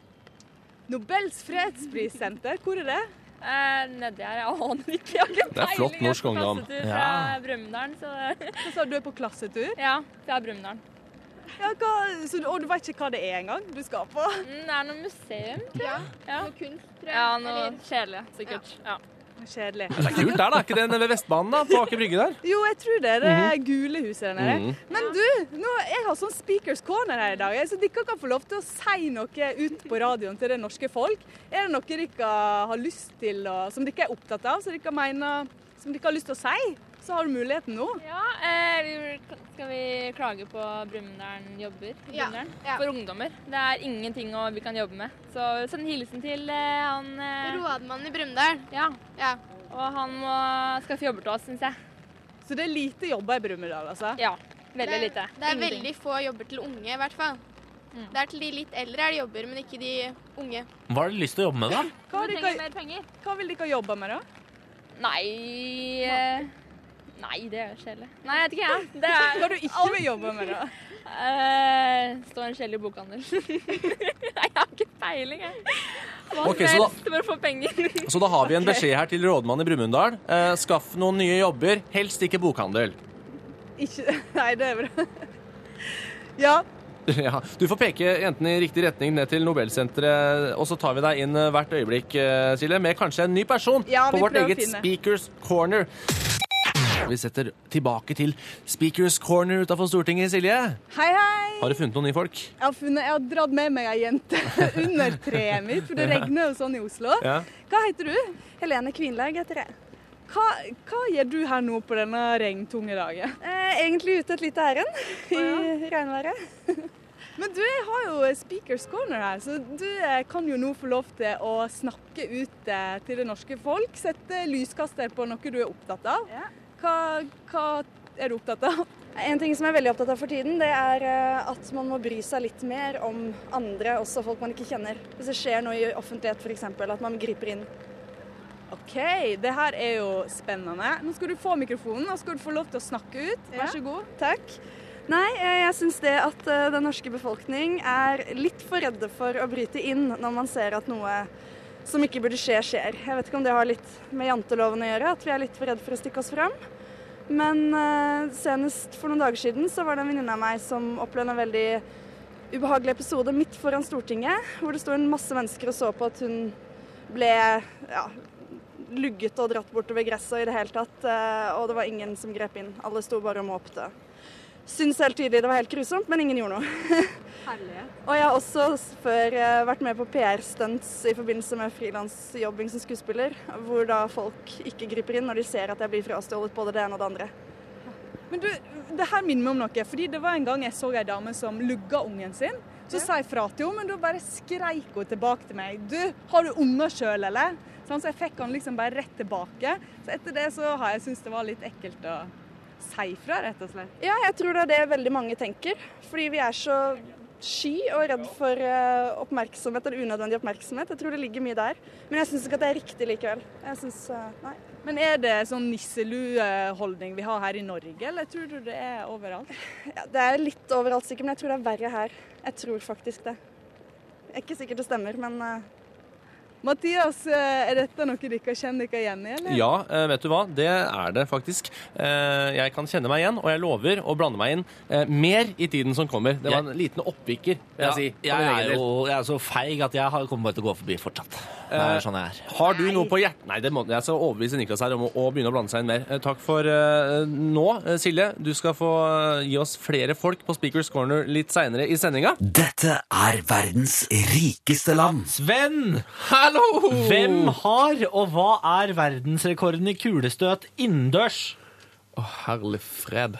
[SPEAKER 8] Nobels fredsprissenter, hvor er det?
[SPEAKER 9] Eh, nedi her, jeg aner ikke. Jeg har ikke
[SPEAKER 2] Det er flott
[SPEAKER 9] peiling. Jeg er
[SPEAKER 2] norsk
[SPEAKER 9] på
[SPEAKER 2] ungdom.
[SPEAKER 9] klassetur fra
[SPEAKER 3] Ja.
[SPEAKER 9] Brumunddal, så
[SPEAKER 8] Hva sa du, du er på klassetur?
[SPEAKER 9] ja, fra Brumunddal.
[SPEAKER 8] Ja, hva... Så, og du vet ikke hva det er engang du skal på?
[SPEAKER 9] Mm, det er noe museum, tror jeg. Ja. Noe kunst, tror jeg. Ja, noe
[SPEAKER 8] Eller-
[SPEAKER 9] kjedelig, sikkert. Ja.
[SPEAKER 8] Kjedelig.
[SPEAKER 2] Det er kult der, da. Ikke det nede ved Vestbanen, da? På Aker Brygge der?
[SPEAKER 8] Jo, jeg tror det. Det er gule huset der nede.
[SPEAKER 2] Mhm.
[SPEAKER 8] Men du, nå, jeg har sånn Speakers Corner her i dag, så dere kan få lov til å si noe ut på radioen til det norske folk. Er det noe dere har lyst til, og, som dere er opptatt av, som dere mener, som dere har lyst til å si? Så har du muligheten nå.
[SPEAKER 9] Ja, eh, vi- skal vi klage på Brumunddal jobber?
[SPEAKER 10] Ja,
[SPEAKER 9] Brumunddal?
[SPEAKER 10] ja.
[SPEAKER 9] For ungdommer. Det er ingenting å- vi kan jobbe med. Så send hilsen til eh, han eh,
[SPEAKER 10] Rådmannen i Brumunddal.
[SPEAKER 9] Ja,
[SPEAKER 10] Ja.
[SPEAKER 9] og han må skaffe jobber til oss, synes jeg.
[SPEAKER 8] Så det er lite jobber i Brumunddal, altså?
[SPEAKER 9] Ja, veldig
[SPEAKER 10] Det er-
[SPEAKER 9] lite.
[SPEAKER 10] Det er
[SPEAKER 9] Ingenting.
[SPEAKER 10] veldig få jobber til unge, i hvert fall.
[SPEAKER 9] Mm.
[SPEAKER 10] Det er til de litt eldre er det jobber, men ikke de unge.
[SPEAKER 3] Hva har du lyst til å jobbe med da?
[SPEAKER 8] Hva,
[SPEAKER 9] Vi
[SPEAKER 8] har
[SPEAKER 9] trenger
[SPEAKER 8] dere,
[SPEAKER 9] mer penger.
[SPEAKER 8] hva vil dere jobbe med, da?
[SPEAKER 9] Nei eh, Nei, det er kjedelig. Nei, jeg vet ikke, jeg. Det er
[SPEAKER 8] Hva du ikke vil jobbe med, da?
[SPEAKER 9] Eh, Stå en kjedelig bokhandel. Nei, jeg har ikke peiling, jeg. Hva
[SPEAKER 2] Ok,
[SPEAKER 9] som
[SPEAKER 2] så da-
[SPEAKER 9] helst for å få penger.
[SPEAKER 2] Så da har vi en beskjed her til rådmannen i Brumunddal. Eh, skaff noen nye jobber, helst ikke bokhandel.
[SPEAKER 8] Ikke Nei, det er bra. Ja.
[SPEAKER 2] Ja, du får peke enten i riktig retning ned til Nobelsenteret, og så tar vi deg inn eh, hvert øyeblikk, eh, Silje, med kanskje en ny person
[SPEAKER 8] Ja,
[SPEAKER 2] på
[SPEAKER 8] vi
[SPEAKER 2] vårt
[SPEAKER 8] prøver å
[SPEAKER 2] eget
[SPEAKER 8] finne.
[SPEAKER 2] Speakers Corner. Vi setter tilbake til Speakers Corner utenfor Stortinget, Silje.
[SPEAKER 8] Hei, hei.
[SPEAKER 2] Har du funnet noen nye folk?
[SPEAKER 8] Jeg har, funnet, jeg har dratt med meg ei jente under treet mitt, for det regner jo sånn i Oslo.
[SPEAKER 2] Ja.
[SPEAKER 8] Hva heter du?
[SPEAKER 11] Helene Kvinlaug heter jeg.
[SPEAKER 8] Hva, hva gjør du her nå på denne regntunge dagen?
[SPEAKER 11] Eh, egentlig ute et lite ærend i regnværet.
[SPEAKER 8] Men du, jeg har jo Speakers Corner her, så du eh, kan jo nå få lov til å snakke ut eh, til det norske folk. Sette lyskaster på noe du er opptatt av.
[SPEAKER 11] Ja.
[SPEAKER 8] Hva, hva er du opptatt av?
[SPEAKER 11] En ting som jeg er veldig opptatt av for tiden, det er at man må bry seg litt mer om andre, også folk man ikke kjenner. Hvis det skjer noe i offentlighet for eksempel, at man griper inn.
[SPEAKER 8] Ok, det her er jo spennende. Nå skal du få mikrofonen, og skal du få lov til å snakke ut. Vær så god.
[SPEAKER 11] Ja, takk. Nei, jeg synes det at den norske befolkning er litt for redde for å bryte inn når man ser at noe som ikke burde skje, skjer. Jeg vet ikke om det har litt med janteloven å gjøre, at vi er litt for redde for å stikke oss frem. Men uh, senest for noen dager siden så var det en venninne av meg som opplevde en veldig ubehagelig episode midt foran Stortinget, hvor det stod en masse mennesker og så på at hun ble ja, lugget og dratt bortover gresset i det hele tatt, uh, og det var ingen som grep inn. Alle sto bare og måpte. Syns helt tydelig det var helt grusomt, men ingen gjorde noe.
[SPEAKER 8] Herlig.
[SPEAKER 11] Og jeg har også før uh, vært med på P R-stunts i forbindelse med frilansjobbing som skuespiller, hvor da folk ikke griper inn når de ser at jeg blir frastjålet både det ene og det andre.
[SPEAKER 8] Men du, det her minner meg om noe, fordi det var en gang jeg så en dame som lugga ungen sin. Så ja. sa jeg fra til henne, men da bare skreik hun tilbake til meg. Du, har du unger selv, eller? Så jeg fikk han liksom bare rett tilbake. Så etter det så har jeg syntes det var litt ekkelt å si fra, rett og slett.
[SPEAKER 11] Ja, jeg tror det er det veldig mange tenker, fordi vi er så sky og redd for uh, oppmerksomhet eller unødvendig oppmerksomhet. Jeg tror det ligger mye der. Men jeg synes ikke at det er riktig likevel. Jeg synes, uh, nei.
[SPEAKER 8] Men er det sånn nisselueholdning vi har her i Norge, eller tror du det er overalt?
[SPEAKER 11] Ja, det er litt overalt sikkert, men jeg tror det er verre her. Jeg tror faktisk det. Det er ikke sikkert det stemmer, men... Uh...
[SPEAKER 8] Mathias, er dette noe dere kjenner dere igjen i, eller?
[SPEAKER 2] Ja, vet du hva? Det er det faktisk. Jeg kan kjenne meg igjen, og jeg lover å blande meg inn mer i tiden som kommer. Det var en liten oppvikker, vil jeg
[SPEAKER 3] ja,
[SPEAKER 2] si.
[SPEAKER 3] Jeg er jo jeg er så feig at jeg kommer bare til å gå forbi fortsatt. Det er sånn jeg er.
[SPEAKER 2] Har du noe på hjertet? Nei, det må jeg skal overbevise Niklas her om å, å begynne å blande seg inn mer. Takk for uh, nå, Silje. Du skal få uh, gi oss flere folk på Speakers Corner litt senere i sendinga.
[SPEAKER 5] Dette er verdens rikeste land.
[SPEAKER 3] Sven!
[SPEAKER 2] Hallo!
[SPEAKER 3] Hvem har, og hva er verdensrekorden i kulestøt innendørs?
[SPEAKER 12] Å, oh, herlig fred.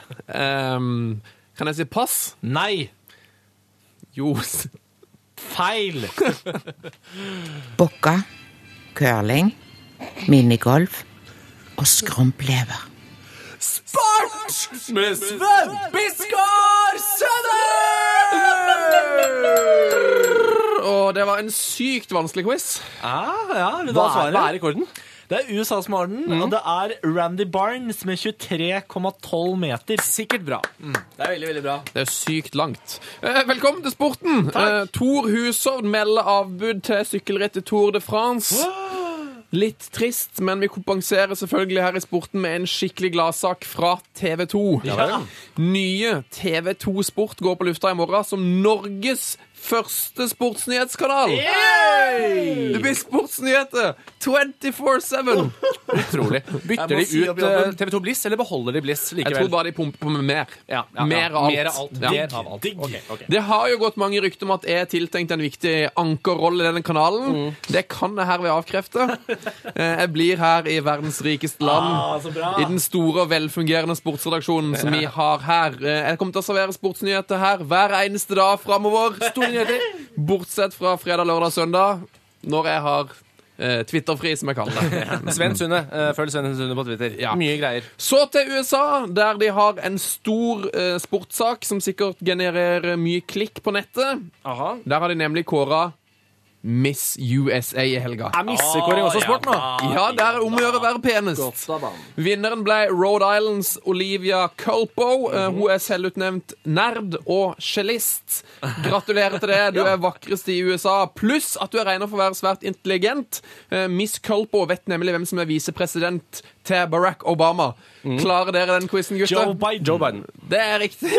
[SPEAKER 12] Um, kan jeg si pass?
[SPEAKER 3] Nei.
[SPEAKER 12] Jo.
[SPEAKER 3] Feil.
[SPEAKER 13] Bokka, curling, minigolf og skrumplever.
[SPEAKER 2] Sport med Sven Biskar Sønner!
[SPEAKER 12] Og det var en sykt vanskelig quiz.
[SPEAKER 3] Ah, ja,
[SPEAKER 2] hva, er, hva er rekorden?
[SPEAKER 3] Det er U S A som har den, mm. og det er Randy Barnes med tjuetre komma tolv meter.
[SPEAKER 2] Sikkert bra. Mm. Det er veldig, veldig bra.
[SPEAKER 12] Det er sykt langt. Eh, velkommen til sporten. Eh, Tor Hushovd melder avbud til sykkelrittet Tour de France. Wow. Litt trist, men vi kompenserer selvfølgelig her i sporten med en skikkelig gladsak fra T V to.
[SPEAKER 3] Ja.
[SPEAKER 12] Nye T V to Sport går på lufta i morgen som Norges første sportsnyhetskanal.
[SPEAKER 2] Yay!
[SPEAKER 12] Det blir sportsnyheter twenty-four seven.
[SPEAKER 2] Utrolig. Bytter de
[SPEAKER 12] si
[SPEAKER 2] ut uh, T V to Bliss, eller beholder de Bliss likevel?
[SPEAKER 12] Jeg tror bare de pumper på med mer.
[SPEAKER 2] Ja, ja,
[SPEAKER 12] mer
[SPEAKER 2] ja.
[SPEAKER 12] av alt.
[SPEAKER 2] Mer av alt.
[SPEAKER 12] Ja.
[SPEAKER 2] Mer av alt. Okay, okay.
[SPEAKER 12] Det har jo gått mange rykter om at jeg er tiltenkt en viktig ankerrolle i denne kanalen. Mm. Det kan jeg herved avkrefte. Jeg blir her i verdens rikeste land,
[SPEAKER 3] ah,
[SPEAKER 12] i den store og velfungerende sportsredaksjonen som vi har her. Jeg kommer til å servere sportsnyheter her hver eneste dag fremover. Store nyheter. Bortsett fra fredag, lørdag, søndag, når jeg har eh, Twitter-fri, som jeg kaller det.
[SPEAKER 2] Sven Sunde. Eh, følg Sven Sunde på Twitter. Ja. Mye greier.
[SPEAKER 12] Så til U S A, der de har en stor eh, sportssak som sikkert genererer mye klikk på nettet.
[SPEAKER 2] Aha.
[SPEAKER 12] Der har de nemlig kåret Miss U S A i helga.
[SPEAKER 2] Er missekåring også sport nå?
[SPEAKER 12] Ja, det er om å gjøre å være penest. Vinneren ble Rhode Islands Olivia Culpo. Mm-hmm. Hun er selvutnevnt nerd og cellist. Gratulerer til det. Du er vakrest i U S A. Pluss at du er regnet for å være svært intelligent. Miss Culpo vet nemlig hvem som er visepresident til Barack Obama. Mm. Klarer dere den quizen, gutter?
[SPEAKER 3] Joe Biden.
[SPEAKER 2] Joe Biden.
[SPEAKER 12] Det er riktig.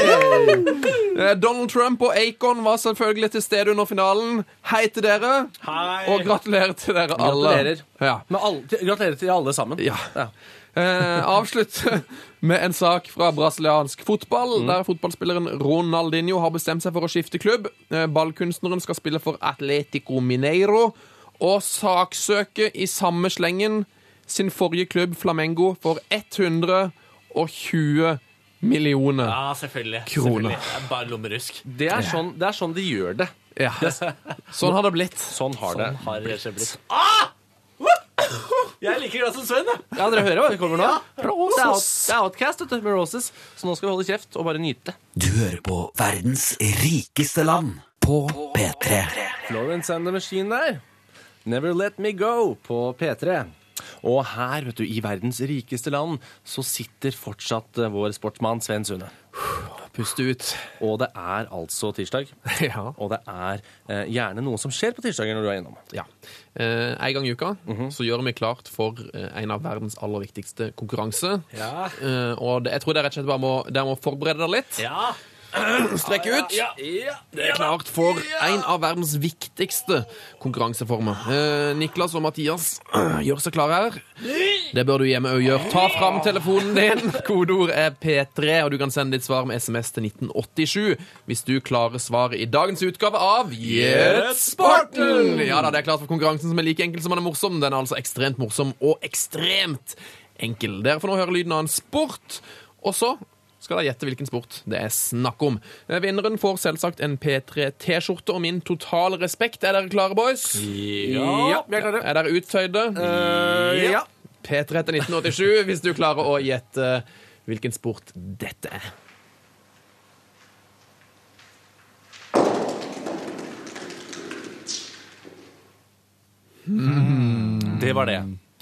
[SPEAKER 12] Donald Trump og Akon var selvfølgelig til stede under finalen. Hei til dere.
[SPEAKER 3] Hei.
[SPEAKER 12] Og gratulerer til dere alle.
[SPEAKER 2] Gratulerer.
[SPEAKER 12] Ja.
[SPEAKER 2] Alle, til, gratulerer til alle sammen.
[SPEAKER 12] Ja. ja. Eh, avslutt med en sak fra brasiliansk fotball, mm. der fotballspilleren Ronaldinho har bestemt seg for å skifte klubb. Eh, ballkunstneren skal spille for Atlético Mineiro og saksøke i samme slengen sin forrige klubb, Flamengo, for hundre og tjue millioner
[SPEAKER 3] ja, selvfølgelig.
[SPEAKER 12] kroner.
[SPEAKER 3] Selvfølgelig. Det er bare lommerusk.
[SPEAKER 2] Det er, sånn, det er sånn de gjør det.
[SPEAKER 12] Ja. Sånn har det blitt.
[SPEAKER 2] Sånn har det.
[SPEAKER 3] Sånn har det blitt. Ah! Jeg liker det som Sven, da.
[SPEAKER 2] Ja, dere hører hva det kommer nå.
[SPEAKER 3] Ja,
[SPEAKER 2] det, er out, det er Outcast, vet du, med Roses. Så nå skal vi holde kjeft og bare nyte.
[SPEAKER 5] Du hører på verdens rikeste land på P tre.
[SPEAKER 2] Florence and the Machine der. Never Let Me Go på P tre. Og her, vet du, i verdens rikeste land, så sitter fortsatt vår sportsmann Sven Sune.
[SPEAKER 12] Puste ut.
[SPEAKER 2] Og det er altså tirsdag.
[SPEAKER 12] Ja.
[SPEAKER 2] Og det er eh, gjerne noe som skjer på tirsdager når du er innom.
[SPEAKER 12] Ja. Eh, en gang i uka mm-hmm. så gjør vi klart for eh, en av verdens aller viktigste konkurranse.
[SPEAKER 3] Ja.
[SPEAKER 12] Eh, og det, jeg tror dere rett og slett bare må, dere må forberede dere litt.
[SPEAKER 3] Ja.
[SPEAKER 12] Strekk ut.
[SPEAKER 3] Ja, ja, ja.
[SPEAKER 12] Det er klart for en av verdens viktigste konkurranseformer. Eh, Niklas og Mathias, gjør seg klare her. Det bør du hjemme også gjøre. Ta fram telefonen din. Kodeord er P tre, og du kan sende ditt svar med sms til nitten åttisju hvis du klarer svaret i dagens utgave av Gjett Sporten! Ja da, det er klart for konkurransen som er like enkel som den er morsom. Den er altså ekstremt morsom og ekstremt enkel. Dere får nå høre lyden av en sport, og så skal dere gjette hvilken sport det er snakk om. Vinneren får selvsagt en P tre T-skjorte og min totale respekt. Er dere klare, boys?
[SPEAKER 2] Ja, ja vi er klare.
[SPEAKER 12] Er dere uttøyde?
[SPEAKER 2] Uh, ja.
[SPEAKER 12] P tre til nitten åttisju hvis du klarer å gjette hvilken sport dette er.
[SPEAKER 2] Mm. Det var det.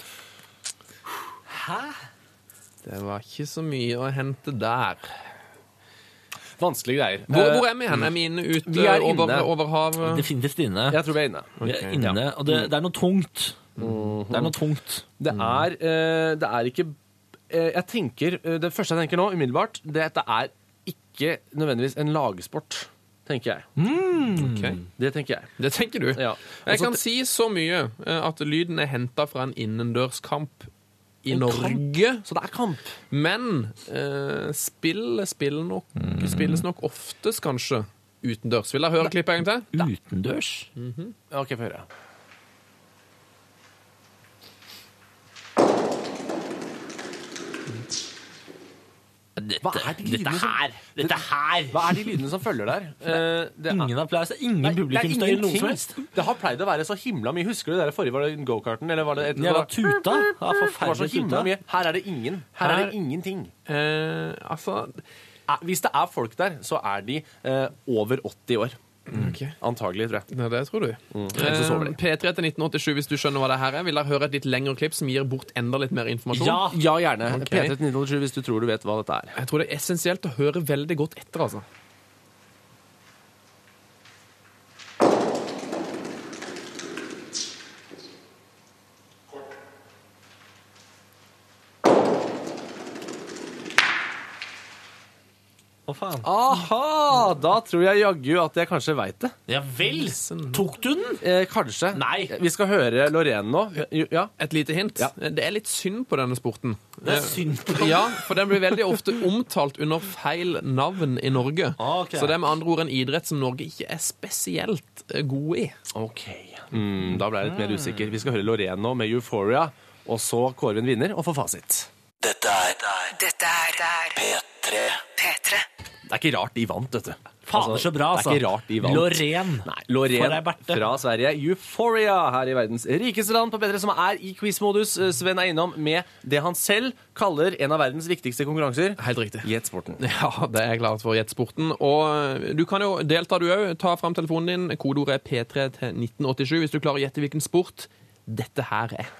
[SPEAKER 3] Hæ?
[SPEAKER 12] Det var ikke så mye å hente der.
[SPEAKER 2] Vanskelige greier.
[SPEAKER 12] Hvor, hvor er vi hen? Er vi inne ute
[SPEAKER 2] vi er
[SPEAKER 12] over,
[SPEAKER 2] inne.
[SPEAKER 12] over havet?
[SPEAKER 3] Definitivt inne.
[SPEAKER 2] Jeg tror vi er inne.
[SPEAKER 3] Vi er
[SPEAKER 12] Okay.
[SPEAKER 3] inne,
[SPEAKER 2] Ja.
[SPEAKER 3] og det, det er noe tungt.
[SPEAKER 2] Mm-hmm.
[SPEAKER 3] Det er noe tungt.
[SPEAKER 2] Det er, eh, det er ikke eh, Jeg tenker, eh, Det første jeg tenker nå, umiddelbart, det, det er ikke nødvendigvis en lagsport, tenker jeg.
[SPEAKER 3] Mm.
[SPEAKER 12] Okay.
[SPEAKER 2] Det tenker jeg.
[SPEAKER 12] Det tenker du.
[SPEAKER 2] Ja.
[SPEAKER 12] Jeg
[SPEAKER 2] Også
[SPEAKER 12] kan
[SPEAKER 2] te-
[SPEAKER 12] si så mye eh, at lyden er hentet fra en innendørskamp i
[SPEAKER 2] En
[SPEAKER 12] Norge.
[SPEAKER 2] Så det er kamp.
[SPEAKER 12] Men eh, spill spiller nok, spilles nok oftest kanskje utendørs. Vil dere høre klippet en gang til?
[SPEAKER 3] Utendørs?
[SPEAKER 12] Mhm.
[SPEAKER 2] Ok, få høre. Hva er de lydene
[SPEAKER 3] Dette
[SPEAKER 2] som-
[SPEAKER 3] her! Dette her!
[SPEAKER 2] Hva er de lydene som følger der? Eh, det er-
[SPEAKER 3] Ingen applaus, det er ingen
[SPEAKER 2] Nei,
[SPEAKER 3] publikum
[SPEAKER 2] det er
[SPEAKER 3] støy eller noe
[SPEAKER 2] ingenting.
[SPEAKER 3] som helst.
[SPEAKER 2] Det har pleid å være så himla mye. Husker du det der forrige? Var det go-karten? Eller var det et,
[SPEAKER 3] Jævla tuta. Ja,
[SPEAKER 2] Det var så
[SPEAKER 3] forferdelig
[SPEAKER 2] himla
[SPEAKER 3] tuta.
[SPEAKER 2] mye. Her er det ingen. Her, er det
[SPEAKER 12] Her-
[SPEAKER 2] ingenting.
[SPEAKER 12] Eh, altså
[SPEAKER 2] Eh, Hvis det er folk der, så er de eh, over åtti år.
[SPEAKER 12] Ok.
[SPEAKER 2] Antagelig, tror jeg.
[SPEAKER 12] Nei, det tror du.
[SPEAKER 2] Ellers så sover de.
[SPEAKER 12] Eh, P tre til nitten åttisju hvis du skjønner hva det her er. Vil dere høre et litt lengre klipp som gir bort enda litt mer informasjon?
[SPEAKER 3] Ja.
[SPEAKER 2] Ja, gjerne.
[SPEAKER 12] Ok.
[SPEAKER 2] P tre til nitten åttisju hvis du tror du vet hva dette er.
[SPEAKER 12] Jeg tror det er essensielt å høre veldig godt etter, altså.
[SPEAKER 3] Hva faen?
[SPEAKER 2] Aha! Da tror jeg jaggu at jeg kanskje veit det.
[SPEAKER 3] Ja vel! Tok du den?
[SPEAKER 2] Eh, kanskje.
[SPEAKER 3] Nei.
[SPEAKER 2] Vi skal høre Lorene nå. Jo, Ja.
[SPEAKER 12] Et lite hint.
[SPEAKER 2] Ja.
[SPEAKER 12] Det er litt synd på denne sporten.
[SPEAKER 3] Det er synd på den.
[SPEAKER 12] Ja, for den blir veldig ofte omtalt under feil navn i Norge.
[SPEAKER 3] Ah, ok.
[SPEAKER 12] Så det er med andre ord en idrett som Norge ikke er spesielt eh, gode i.
[SPEAKER 2] OK. Mm, da ble jeg litt mer usikker. Vi skal høre Lorene nå med Euphoria, og så kårer vi en vinner og får fasit.
[SPEAKER 5] Dette er
[SPEAKER 1] Dette er
[SPEAKER 5] P tre.
[SPEAKER 1] P tre.
[SPEAKER 2] Det er ikke rart de vant, vet du.
[SPEAKER 3] Fader, så bra, altså.
[SPEAKER 2] Det er ikke rart de vant.
[SPEAKER 3] Loreen.
[SPEAKER 2] Nei,
[SPEAKER 3] For
[SPEAKER 2] Loreen
[SPEAKER 3] ei berte.
[SPEAKER 2] fra Sverige. Euphoria her i verdens rikeste land på P tre, som er i quizmodus. Sven er innom med det han selv kaller en av verdens viktigste konkurranser.
[SPEAKER 12] Helt riktig.
[SPEAKER 2] Gjett sporten.
[SPEAKER 12] Ja, det er klart for Gjett sporten. Og du kan jo delta, du òg. Ta fram telefonen din. Kodeordet er P tre til nitten åttisju hvis du klarer å gjette hvilken sport dette her er.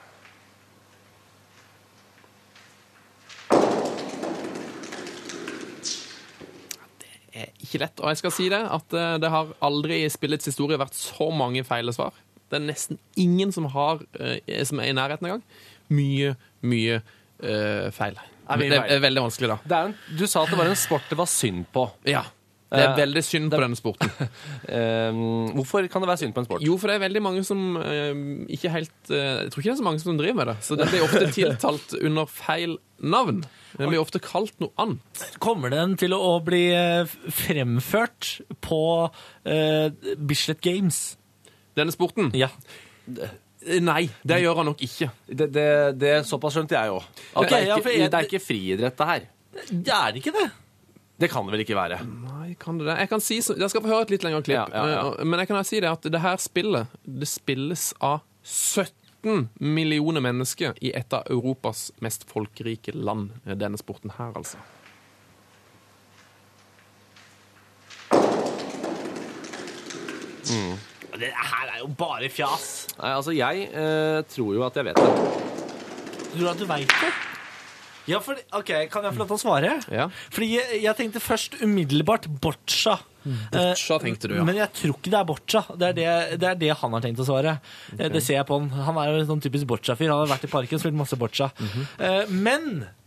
[SPEAKER 12] Det er ikke lett, og jeg skal si det, at eh, det har aldri i spillets historie vært så mange feile svar. Det er nesten ingen som, har, eh, som er i nærheten engang. Mye, mye eh, feil.
[SPEAKER 2] Er mye
[SPEAKER 12] Det
[SPEAKER 2] feil.
[SPEAKER 12] er veldig vanskelig, da.
[SPEAKER 2] Det er en, du sa at det var en sport det var synd på.
[SPEAKER 12] Ja. Det er
[SPEAKER 2] Eh,
[SPEAKER 12] veldig synd på denne sporten.
[SPEAKER 2] Um, hvorfor kan det være synd på en sport?
[SPEAKER 12] Jo, for det er veldig mange som eh, ikke helt eh, Jeg tror ikke det er så mange som driver med det. Så det blir ofte tiltalt under feil navn. Den blir ofte kalt noe annet.
[SPEAKER 3] Kommer den til å bli eh, fremført på uh, Bislett Games?
[SPEAKER 12] Denne sporten?
[SPEAKER 3] Ja.
[SPEAKER 12] Nei, det gjør han nok ikke.
[SPEAKER 2] Det, det, det er såpass skjønte jeg òg.
[SPEAKER 3] Ok,
[SPEAKER 2] det, er
[SPEAKER 3] ja,
[SPEAKER 2] ikke-
[SPEAKER 3] for jeg-
[SPEAKER 2] det er ikke friidrett, det her.
[SPEAKER 3] Det er ikke det.
[SPEAKER 2] Det kan det vel ikke være?
[SPEAKER 12] Nei, kan det det? Jeg kan si, så- jeg skal få høre et litt lengre klipp.
[SPEAKER 2] Ja, ja, ja.
[SPEAKER 12] Eh, Men jeg kan si det at det her spillet, det spilles av sytten sytten millioner mennesker i et av Europas mest folkerike land, denne sporten her, altså.
[SPEAKER 2] Mm.
[SPEAKER 3] Det her er jo bare fjas.
[SPEAKER 2] Nei, altså, jeg eh, tror jo at jeg vet det.
[SPEAKER 3] Tror du at du vet det? Ja, for, ok, kan jeg få lov til å svare?
[SPEAKER 12] Ja.
[SPEAKER 3] Fordi jeg, jeg tenkte først umiddelbart boccia.
[SPEAKER 12] Boccia tenkte du, ja.
[SPEAKER 3] Men jeg tror ikke det er boccia. Det er det, det, er det han har tenkt å svare. Okay. Det ser jeg på han. Han er jo en sånn typisk boccia-fyr. Han har vært i parken og spilt masse boccia. Mm-hmm. Men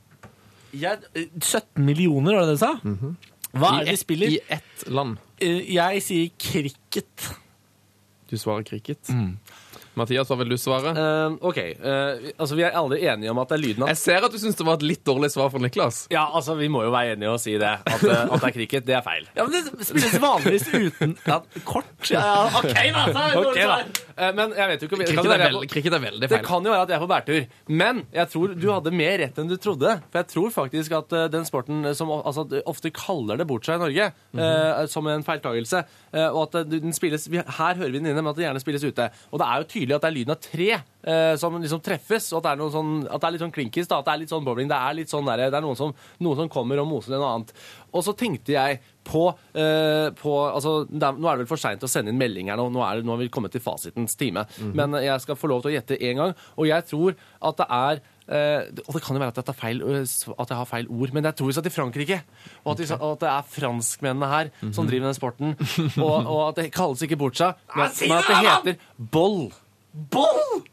[SPEAKER 3] jeg, sytten millioner, var det det du sa? Mm-hmm. Hva er det de spiller?
[SPEAKER 12] I ett land.
[SPEAKER 3] Jeg sier cricket.
[SPEAKER 12] Du svarer cricket. Mm. Mathias, hva vil du svare?
[SPEAKER 2] Uh, ok, uh, altså vi er aldri enige om at det er lyden av...
[SPEAKER 12] Jeg ser at du synes det var et litt dårlig svar for Niklas.
[SPEAKER 2] Ja, altså vi må jo være enige og si det. At, uh, at det er cricket, det er feil.
[SPEAKER 3] Ja, men det spilles vanligvis uten ja, kort. Ja, ok da, så er det
[SPEAKER 2] okay, da. Uh, Men jeg vet jo ikke...
[SPEAKER 12] Cricket,
[SPEAKER 2] kan
[SPEAKER 12] er,
[SPEAKER 2] være,
[SPEAKER 12] veld, cricket er veldig feil.
[SPEAKER 2] Det kan jo være at jeg er på bærtur. Men jeg tror du hadde mer rett enn du trodde. For jeg tror faktisk at uh, den sporten som altså, ofte kaller det boccia i Norge, uh, mm-hmm. som en feiltagelse, uh, og at uh, den spilles... Vi, her hører vi den inne, men at det gjerne spilles ute. Og det er jo tydelig at det er lyden av tre Eh, som liksom treffes, og at det er, noe sånn, at det er litt sånn klinkis, da, at det er litt sånn bowling, det er litt sånn der, det er noen som, noen som kommer og moser noe annet. Og så tenkte jeg på, eh, på altså, det er, nå er det vel for sent å sende inn melding her nå, nå, er det, nå har vi kommet til fasitens time, mm-hmm. men jeg skal få lov til å gjette en gang, og jeg tror at det er Uh, og det kan jo være at, jeg tar feil, uh, at jeg har feil ord, men jeg tror vi satt i Frankrike, og at, de, og at det er franskmennene her mm-hmm. som driver den sporten, og, og at det kalles ikke boccia, men, men at det heter boll.
[SPEAKER 3] Boll!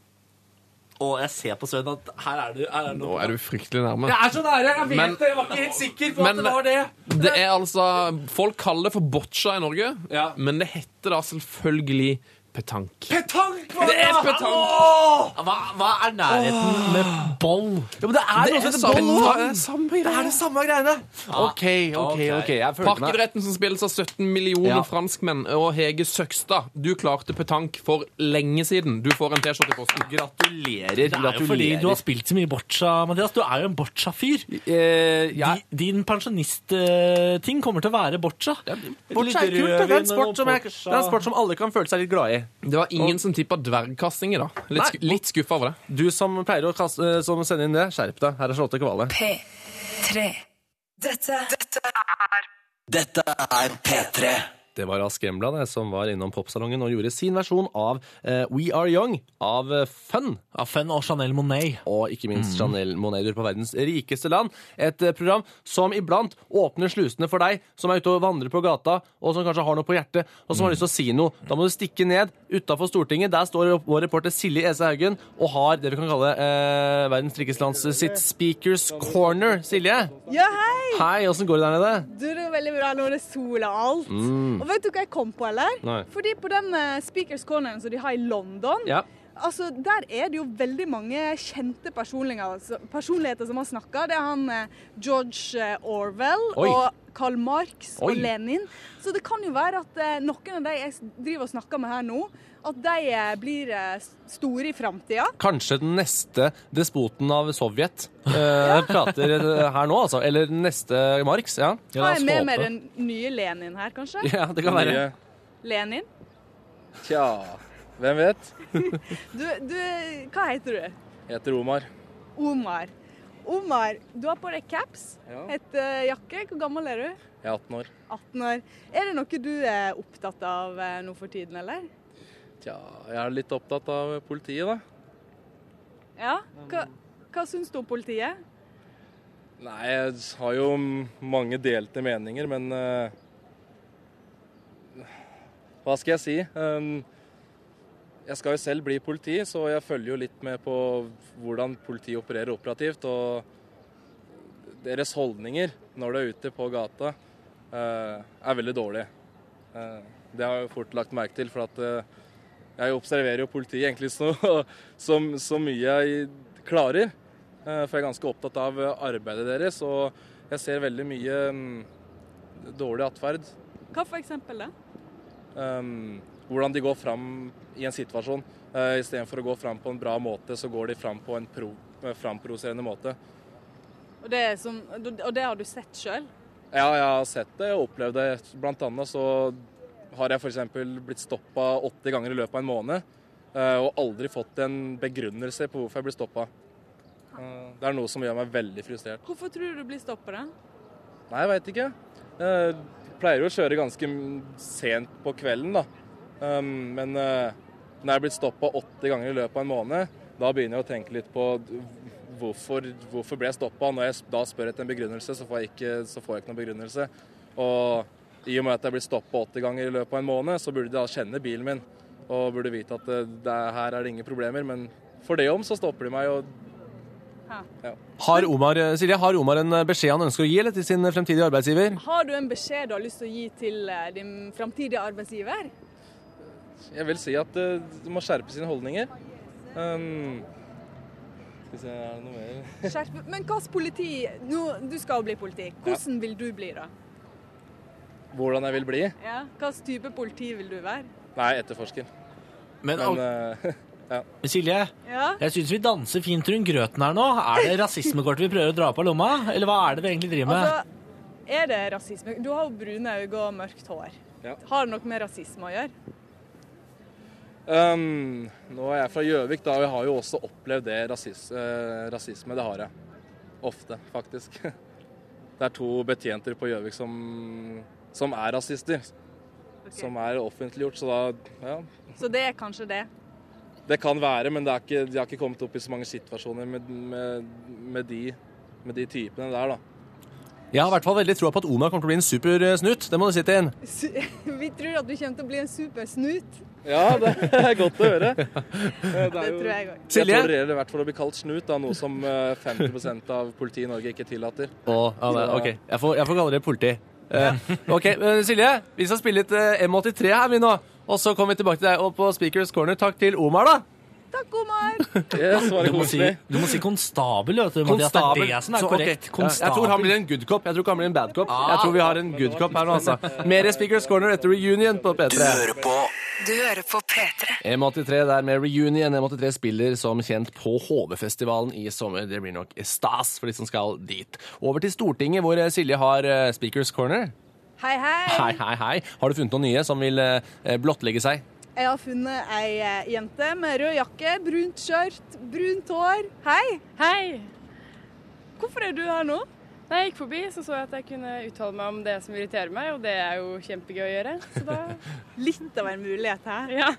[SPEAKER 3] Og jeg ser på Søren at her er du her er
[SPEAKER 12] Nå er du fryktelig nærme.
[SPEAKER 2] Jeg er så nære, jeg vet
[SPEAKER 12] men,
[SPEAKER 2] det, jeg var ikke helt sikker på men, at det var det.
[SPEAKER 12] Det er altså, folk kaller det for boccia i Norge, ja. Men det heter da selvfølgelig petank.
[SPEAKER 2] Petank, hva
[SPEAKER 12] det er petank!
[SPEAKER 3] Hva, hva er nærheten Åh. Med boll?
[SPEAKER 2] Ja, men det er, det er, samme, det er, samme det er det samme greiene. Ok, ok, ok.
[SPEAKER 12] Parkidretten som spilles av sytten millioner ja. franskmenn, og Hege Søgstad, du klarte petank for lenge siden. Du får en t-skjorte i posten.
[SPEAKER 2] Gratulerer.
[SPEAKER 3] Det er jo fordi du har spilt så mye boccia, Mathias. Du er jo en boccia-fyr.
[SPEAKER 2] Eh, ja.
[SPEAKER 3] Din pensjonist-ting kommer til å være boccia.
[SPEAKER 2] Ja, boccia er kult. Det er en sport som, er, det er en sport som alle kan føle seg litt glad i.
[SPEAKER 12] Det var ingen og, som tippet dvergkasting i dag. Litt, sk litt skuffa over det.
[SPEAKER 2] Du som pleier å kaste, som sender inn det, skjerp deg. Her er Charlotte Kvale.
[SPEAKER 14] P tre. Dette, dette er
[SPEAKER 5] Dette er P tre.
[SPEAKER 2] Det var Ask Embla det, som var innom popsalongen og gjorde sin versjon av uh, We Are Young, av uh, Fun.
[SPEAKER 3] Av Fun og Chanel Monet.
[SPEAKER 2] Og ikke minst mm. Chanel Monet, du er på verdens rikeste land. Et uh, program som iblant åpner slusene for deg, som er ute og vandrer på gata, og som kanskje har noe på hjertet, og som mm. har lyst til å si noe. Da må du stikke ned utenfor Stortinget. Der står vår reporter Silje Ese Haugen, og har det vi kan kalle uh, verdens rikeste lands sitt Speakers Corner. Silje?
[SPEAKER 8] Ja, hei!
[SPEAKER 2] Hei, hvordan går det der nede?
[SPEAKER 8] Du, det er veldig bra, nå er det sol og alt. Mm. Og vet du hva jeg kom på, eller?
[SPEAKER 2] Nei.
[SPEAKER 8] Fordi på den uh, Speakers Corneren som de har i London,
[SPEAKER 2] ja.
[SPEAKER 8] altså, der er det jo veldig mange kjente personligheter, personligheter som har snakket. Det er han uh, George Orwell Oi. Og Karl Marx Oi. Og Lenin. Så det kan jo være at uh, noen av de jeg driver og snakker med her nå, at de uh, blir uh, store i fremtiden.
[SPEAKER 2] Kanskje den neste despoten av Sovjet uh, ja. prater her nå, altså. Eller den neste Marx, ja.
[SPEAKER 8] Har jeg med meg den nye Lenin her, kanskje?
[SPEAKER 2] Ja, det kan være.
[SPEAKER 8] Lenin?
[SPEAKER 15] Tja, hvem vet?
[SPEAKER 8] du, du, hva heter du?
[SPEAKER 15] Jeg heter Omar.
[SPEAKER 8] Omar. Omar, du har på deg caps,
[SPEAKER 15] ja.
[SPEAKER 8] et uh, jakke. Hvor gammel er du?
[SPEAKER 15] Jeg er atten år.
[SPEAKER 8] atten år. Er det noe du er opptatt av uh, nå for tiden, eller?
[SPEAKER 15] Tja, jeg er litt opptatt av politiet, da.
[SPEAKER 8] Ja? Hva, hva syns du om politiet?
[SPEAKER 15] Nei, jeg har jo mange delte meninger, men uh, hva skal jeg si? Um, jeg skal jo selv bli politi, så jeg følger jo litt med på hvordan politiet opererer operativt, og deres holdninger når du er ute på gata uh, er veldig dårlige. Uh, det har jeg jo fort lagt merke til, for at uh, jeg observerer jo politiet egentlig så, så, så mye jeg klarer, uh, for jeg er ganske opptatt av arbeidet deres, og jeg ser veldig mye um, dårlig atferd.
[SPEAKER 8] Hva for eksempel det?
[SPEAKER 15] Um, hvordan de går fram i en situasjon. Uh, I stedet for å gå fram på en bra måte, så går de fram på en pro, framprovoserende måte.
[SPEAKER 8] Og det, som, og det har du sett selv?
[SPEAKER 15] Ja, jeg har sett det og opplevd det. Blant annet så har jeg for eksempel blitt stoppet åtte ganger i løpet av en måned. uh, og aldri fått en begrunnelse på hvorfor jeg blir stoppet. Uh, det er noe som gjør meg veldig frustrert.
[SPEAKER 8] Hvorfor tror du du blir stoppet da?
[SPEAKER 15] Nei, jeg vet ikke. Jeg uh, pleier jo å kjøre ganske sent på kvelden da. Um, men uh, når jeg er blitt stoppet åtte ganger i løpet av en måned, da begynner jeg å tenke litt på hvorfor, hvorfor ble jeg stoppet. Når jeg da spør etter en begrunnelse, så får jeg ikke, så får jeg ikke noen begrunnelse. Og i og med at jeg blir stoppet åtte ganger i løpet av en måned, så burde de da kjenne bilen min, og burde vite at det, det, her er det ingen problemer. Men for det om så stopper de meg, og ja.
[SPEAKER 2] Har Omar, Silje, har Omar en beskjed han ønsker å gi eller, til sin fremtidige arbeidsgiver?
[SPEAKER 8] Har du en beskjed du har lyst til å gi til din fremtidige arbeidsgiver?
[SPEAKER 15] Jeg vil si at uh, du må skjerpe sine holdninger. Um, skal vi se, er det noe mer?
[SPEAKER 8] Skjerpe, men hva slags politi? Nå, du skal bli politi. Hvordan ja. vil du bli da?
[SPEAKER 15] Hvordan jeg vil bli?
[SPEAKER 8] Ja, hva slags type politi vil du være?
[SPEAKER 15] Nei, etterforsker.
[SPEAKER 3] Men,
[SPEAKER 15] men uh, ja.
[SPEAKER 3] Silje,
[SPEAKER 8] ja?
[SPEAKER 3] jeg synes vi danser fint rundt grøten her nå. Er det rasismekort vi prøver å dra på lomma? Eller hva er det vi egentlig driver med?
[SPEAKER 8] Altså, er det rasisme? Du har jo brune øyne og mørkt hår.
[SPEAKER 15] Ja.
[SPEAKER 8] Har det noe med rasisme å gjøre?
[SPEAKER 15] Um, nå er jeg fra Gjøvik, da, og jeg har jo også opplevd det rasis, eh, rasisme. Det har jeg. Ofte, faktisk. Det er to betjenter på Gjøvik som, som er rasister. Okay. Som er offentliggjort, så da, ja.
[SPEAKER 8] Så det er kanskje det?
[SPEAKER 15] Det kan være, men det er ikke, de har ikke kommet opp i så mange situasjoner med, med, med, de, med de typene der, da.
[SPEAKER 2] Jeg har i hvert fall veldig tro på at Omar kommer til å bli en supersnut. Det må du sitte inn.
[SPEAKER 8] Vi tror at du kommer til å bli en supersnut.
[SPEAKER 15] Ja, det er godt å høre. Det,
[SPEAKER 8] er det jo, tror jeg også.
[SPEAKER 15] Jeg tolererer i hvert fall å bli kalt snut, da, noe som femti prosent av politiet i Norge ikke tillater.
[SPEAKER 2] Åh, ja, men, ok. Jeg får, jeg får kalle det politi. Uh, ok, uh, Silje, vi skal spille litt uh, M åttitre her vi nå. Og så kommer vi tilbake til deg og på Speakers Corner. Takk til Omar, da.
[SPEAKER 8] Takk, Omar.
[SPEAKER 15] Yes, var det
[SPEAKER 3] du, må si, du må si konstabel, vet du.
[SPEAKER 2] Konstabel.
[SPEAKER 3] Det er det som er
[SPEAKER 2] så,
[SPEAKER 3] korrekt.
[SPEAKER 2] Okay. Ja, jeg tror han blir en good cop. Jeg tror ikke han blir en bad cop. Ah, jeg tror vi har en good cop her nå, altså. Mer Speakers Corner etter Reunion på P tre.
[SPEAKER 14] Du hører på, du hører på P tre.
[SPEAKER 2] M åttitre der med Reunion. M åttitre spiller som kjent på H V-festivalen i sommer. Det blir nok stas for de som skal dit. Over til Stortinget, hvor Silje har Speakers Corner.
[SPEAKER 8] Hei, hei.
[SPEAKER 2] Hei, hei, hei. Har du funnet noen nye som vil blottlegge seg?
[SPEAKER 8] Jeg har funnet ei jente med rød jakke, brunt skjørt, brunt hår. Hei!
[SPEAKER 9] Hei!
[SPEAKER 8] Hvorfor er du her nå?
[SPEAKER 9] Da jeg gikk forbi, så så jeg at jeg kunne uttale meg om det som irriterer meg, og det er jo kjempegøy å gjøre. Så da...
[SPEAKER 8] Litt av en mulighet her.
[SPEAKER 9] Ja.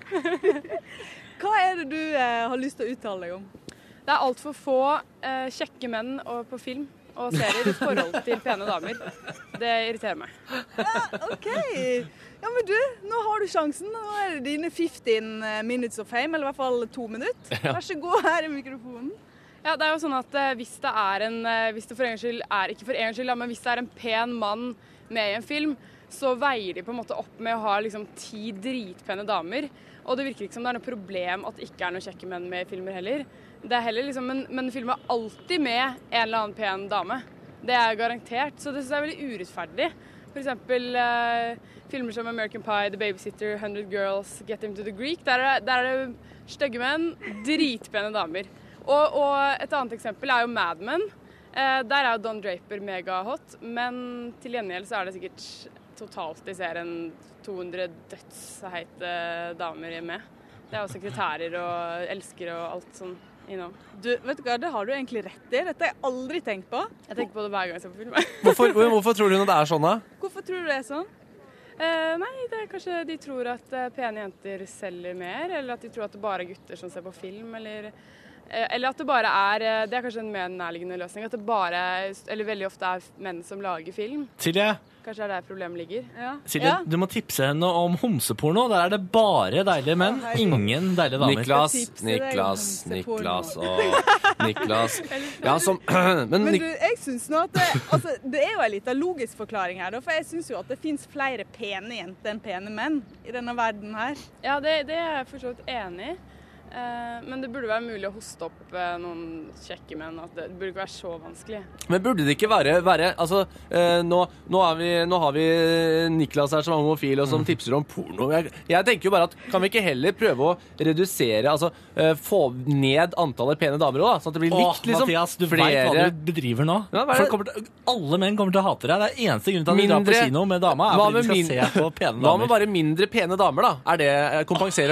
[SPEAKER 8] Hva er det du eh, har lyst til å uttale deg om?
[SPEAKER 9] Det er alt for få eh, kjekke menn og, på film og serier i forhold til pene damer. Det irriterer meg.
[SPEAKER 8] Ja, ok. Ja, men du, nå har du sjansen. Nå er det dine femten minutes of fame, eller i hvert fall to minutter. Vær så god, her i mikrofonen.
[SPEAKER 9] Ja, det er jo sånn at uh, hvis det er en, uh, hvis det for en skyld er, ikke for en skyld, men hvis det er en pen mann med i en film, så veier de på en måte opp med å ha liksom ti dritpene damer. Og det virker ikke som det er noe problem at det ikke er noen kjekke menn med i filmer heller. Det er heller liksom, men, men filmer er alltid med en eller annen pen dame. Det er garantert, så det synes jeg er veldig urettferdig. For eksempel uh, filmer som American Pie, The Babysitter, hundred Girls, Get Him to the Greek. Der er, der er det stygge menn, dritpene damer. Og, og et annet eksempel er jo Mad Men. Uh, der er jo Don Draper megahot, men til gjengjeld så er det sikkert totalt i serien to hundre dødsheite damer med. Det er jo sekretærer og elskere og alt sånn. You know.
[SPEAKER 8] Du, vet du hva, det har du egentlig rett i. Dette har jeg aldri tenkt på.
[SPEAKER 9] Jeg tenker på det hver gang jeg ser på film.
[SPEAKER 2] hvorfor, hvorfor tror du det er sånn da?
[SPEAKER 8] Hvorfor tror du det er sånn?
[SPEAKER 9] Eh, nei, det er kanskje de tror at uh, pene jenter selger mer, eller at de tror at det bare er gutter som ser på film, eller, uh, eller at det bare er, uh, det er kanskje en mer nærliggende løsning, at det bare, eller veldig ofte er menn som lager film.
[SPEAKER 3] Silje?
[SPEAKER 9] Kanskje er der problemet ligger. Ja.
[SPEAKER 3] Silje,
[SPEAKER 9] ja.
[SPEAKER 3] Du må tipse henne om homseporno. Der er det bare deilige menn, ingen deilige damer.
[SPEAKER 2] Niklas, Niklas, Niklas og Niklas. Ja, som, men,
[SPEAKER 8] men du, jeg synes nå at det, altså, det er jo en liten logisk forklaring her, for jeg synes jo at det finnes flere pene jenter enn pene menn i denne verden her.
[SPEAKER 9] Ja, det, det er jeg for så vidt enig i. Men det burde være mulig å hoste opp noen kjekke menn, at det burde ikke være så vanskelig.
[SPEAKER 2] Men burde det ikke være, være altså, nå, nå, er vi, nå har vi Niklas her som er homofil og som mm. tipser om porno. Jeg, jeg tenker jo bare at kan vi ikke heller prøve å redusere, altså få ned antallet pene damer også, da, sånn at det blir likt,
[SPEAKER 3] Åh,
[SPEAKER 2] liksom.
[SPEAKER 3] Mathias, du
[SPEAKER 2] flere...
[SPEAKER 3] vet hva du bedriver nå. Ja, til, alle menn kommer til å hate deg. Det er eneste grunn til at
[SPEAKER 2] mindre,
[SPEAKER 3] du drar på kino med dama, er fordi du skal min... se på pene damer.
[SPEAKER 2] Hva med bare mindre pene damer, da? Er det, kompenserer det?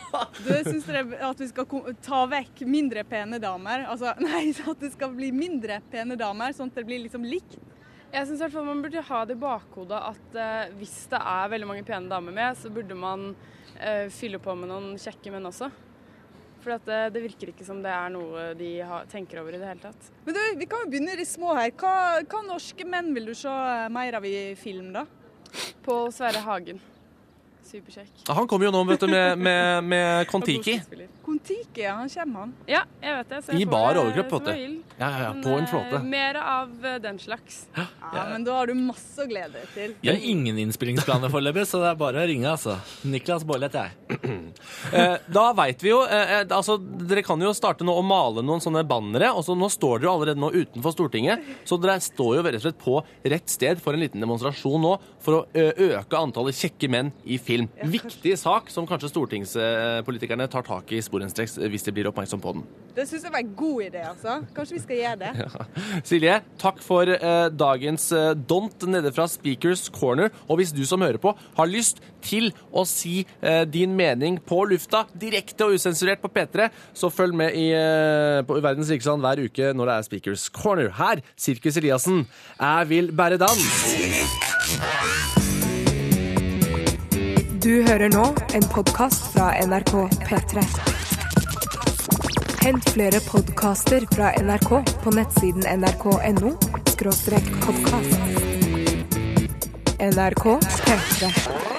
[SPEAKER 8] Du syns dere at vi skal ta vekk mindre pene damer? Altså, nei, at det skal bli mindre pene damer, sånn at det blir liksom likt?
[SPEAKER 9] Jeg synes i hvert fall man burde ha det i bakhodet at uh, hvis det er veldig mange pene damer med, så burde man uh, fylle på med noen kjekke menn også. For at, uh, det virker ikke som det er noe de har, tenker over i det hele tatt.
[SPEAKER 8] Men du, vi kan jo begynne i de små her. Hva, hva norske menn vil du se mer av i film da?
[SPEAKER 9] Pål Sverre Hagen. Superkjekk.
[SPEAKER 2] Han kommer jo nå vet du, med, med, med Kon-Tiki.
[SPEAKER 8] Kon-Tiki, ja, han kommer han.
[SPEAKER 9] Ja, jeg vet det.
[SPEAKER 2] I bar overkropp, vet du. Ja, ja, ja, på en flåte.
[SPEAKER 9] Mer av den slags.
[SPEAKER 8] Ja, ja, men da har du masse å glede deg til.
[SPEAKER 3] Jeg har ingen innspillingsplaner foreløpig, så det er bare å ringe, altså. Niklas Baarli heter jeg.
[SPEAKER 2] eh, da vet vi jo, eh, altså, dere kan jo starte nå å male noen sånne bannere, og så nå står dere jo allerede nå utenfor Stortinget, så dere står jo rett og slett på rett sted for en liten demonstrasjon nå, for å øke antallet kjekke menn i film. Viktig sak som kanskje stortingspolitikerne tar tak i sporenstreks hvis de blir oppmerksom på den.
[SPEAKER 8] Det synes jeg var en god idé, altså. Kanskje vi skal gjøre det.
[SPEAKER 2] Ja. Silje, takk for eh, dagens eh, dont nede fra Speakers Corner. Og hvis du som hører på har lyst til å si eh, din mening på lufta, direkte og usensurert på P tre, så følg med i, eh, på Verdens rikeste land hver uke når det er Speakers Corner. Her, Sirkus Eliassen, jeg vil bare dans.
[SPEAKER 1] Du hører nå en podcast fra N R K P tre. Hent flere podcaster fra N R K på nettsiden n r k punktum n o skråstrek podkast. N R K P tre.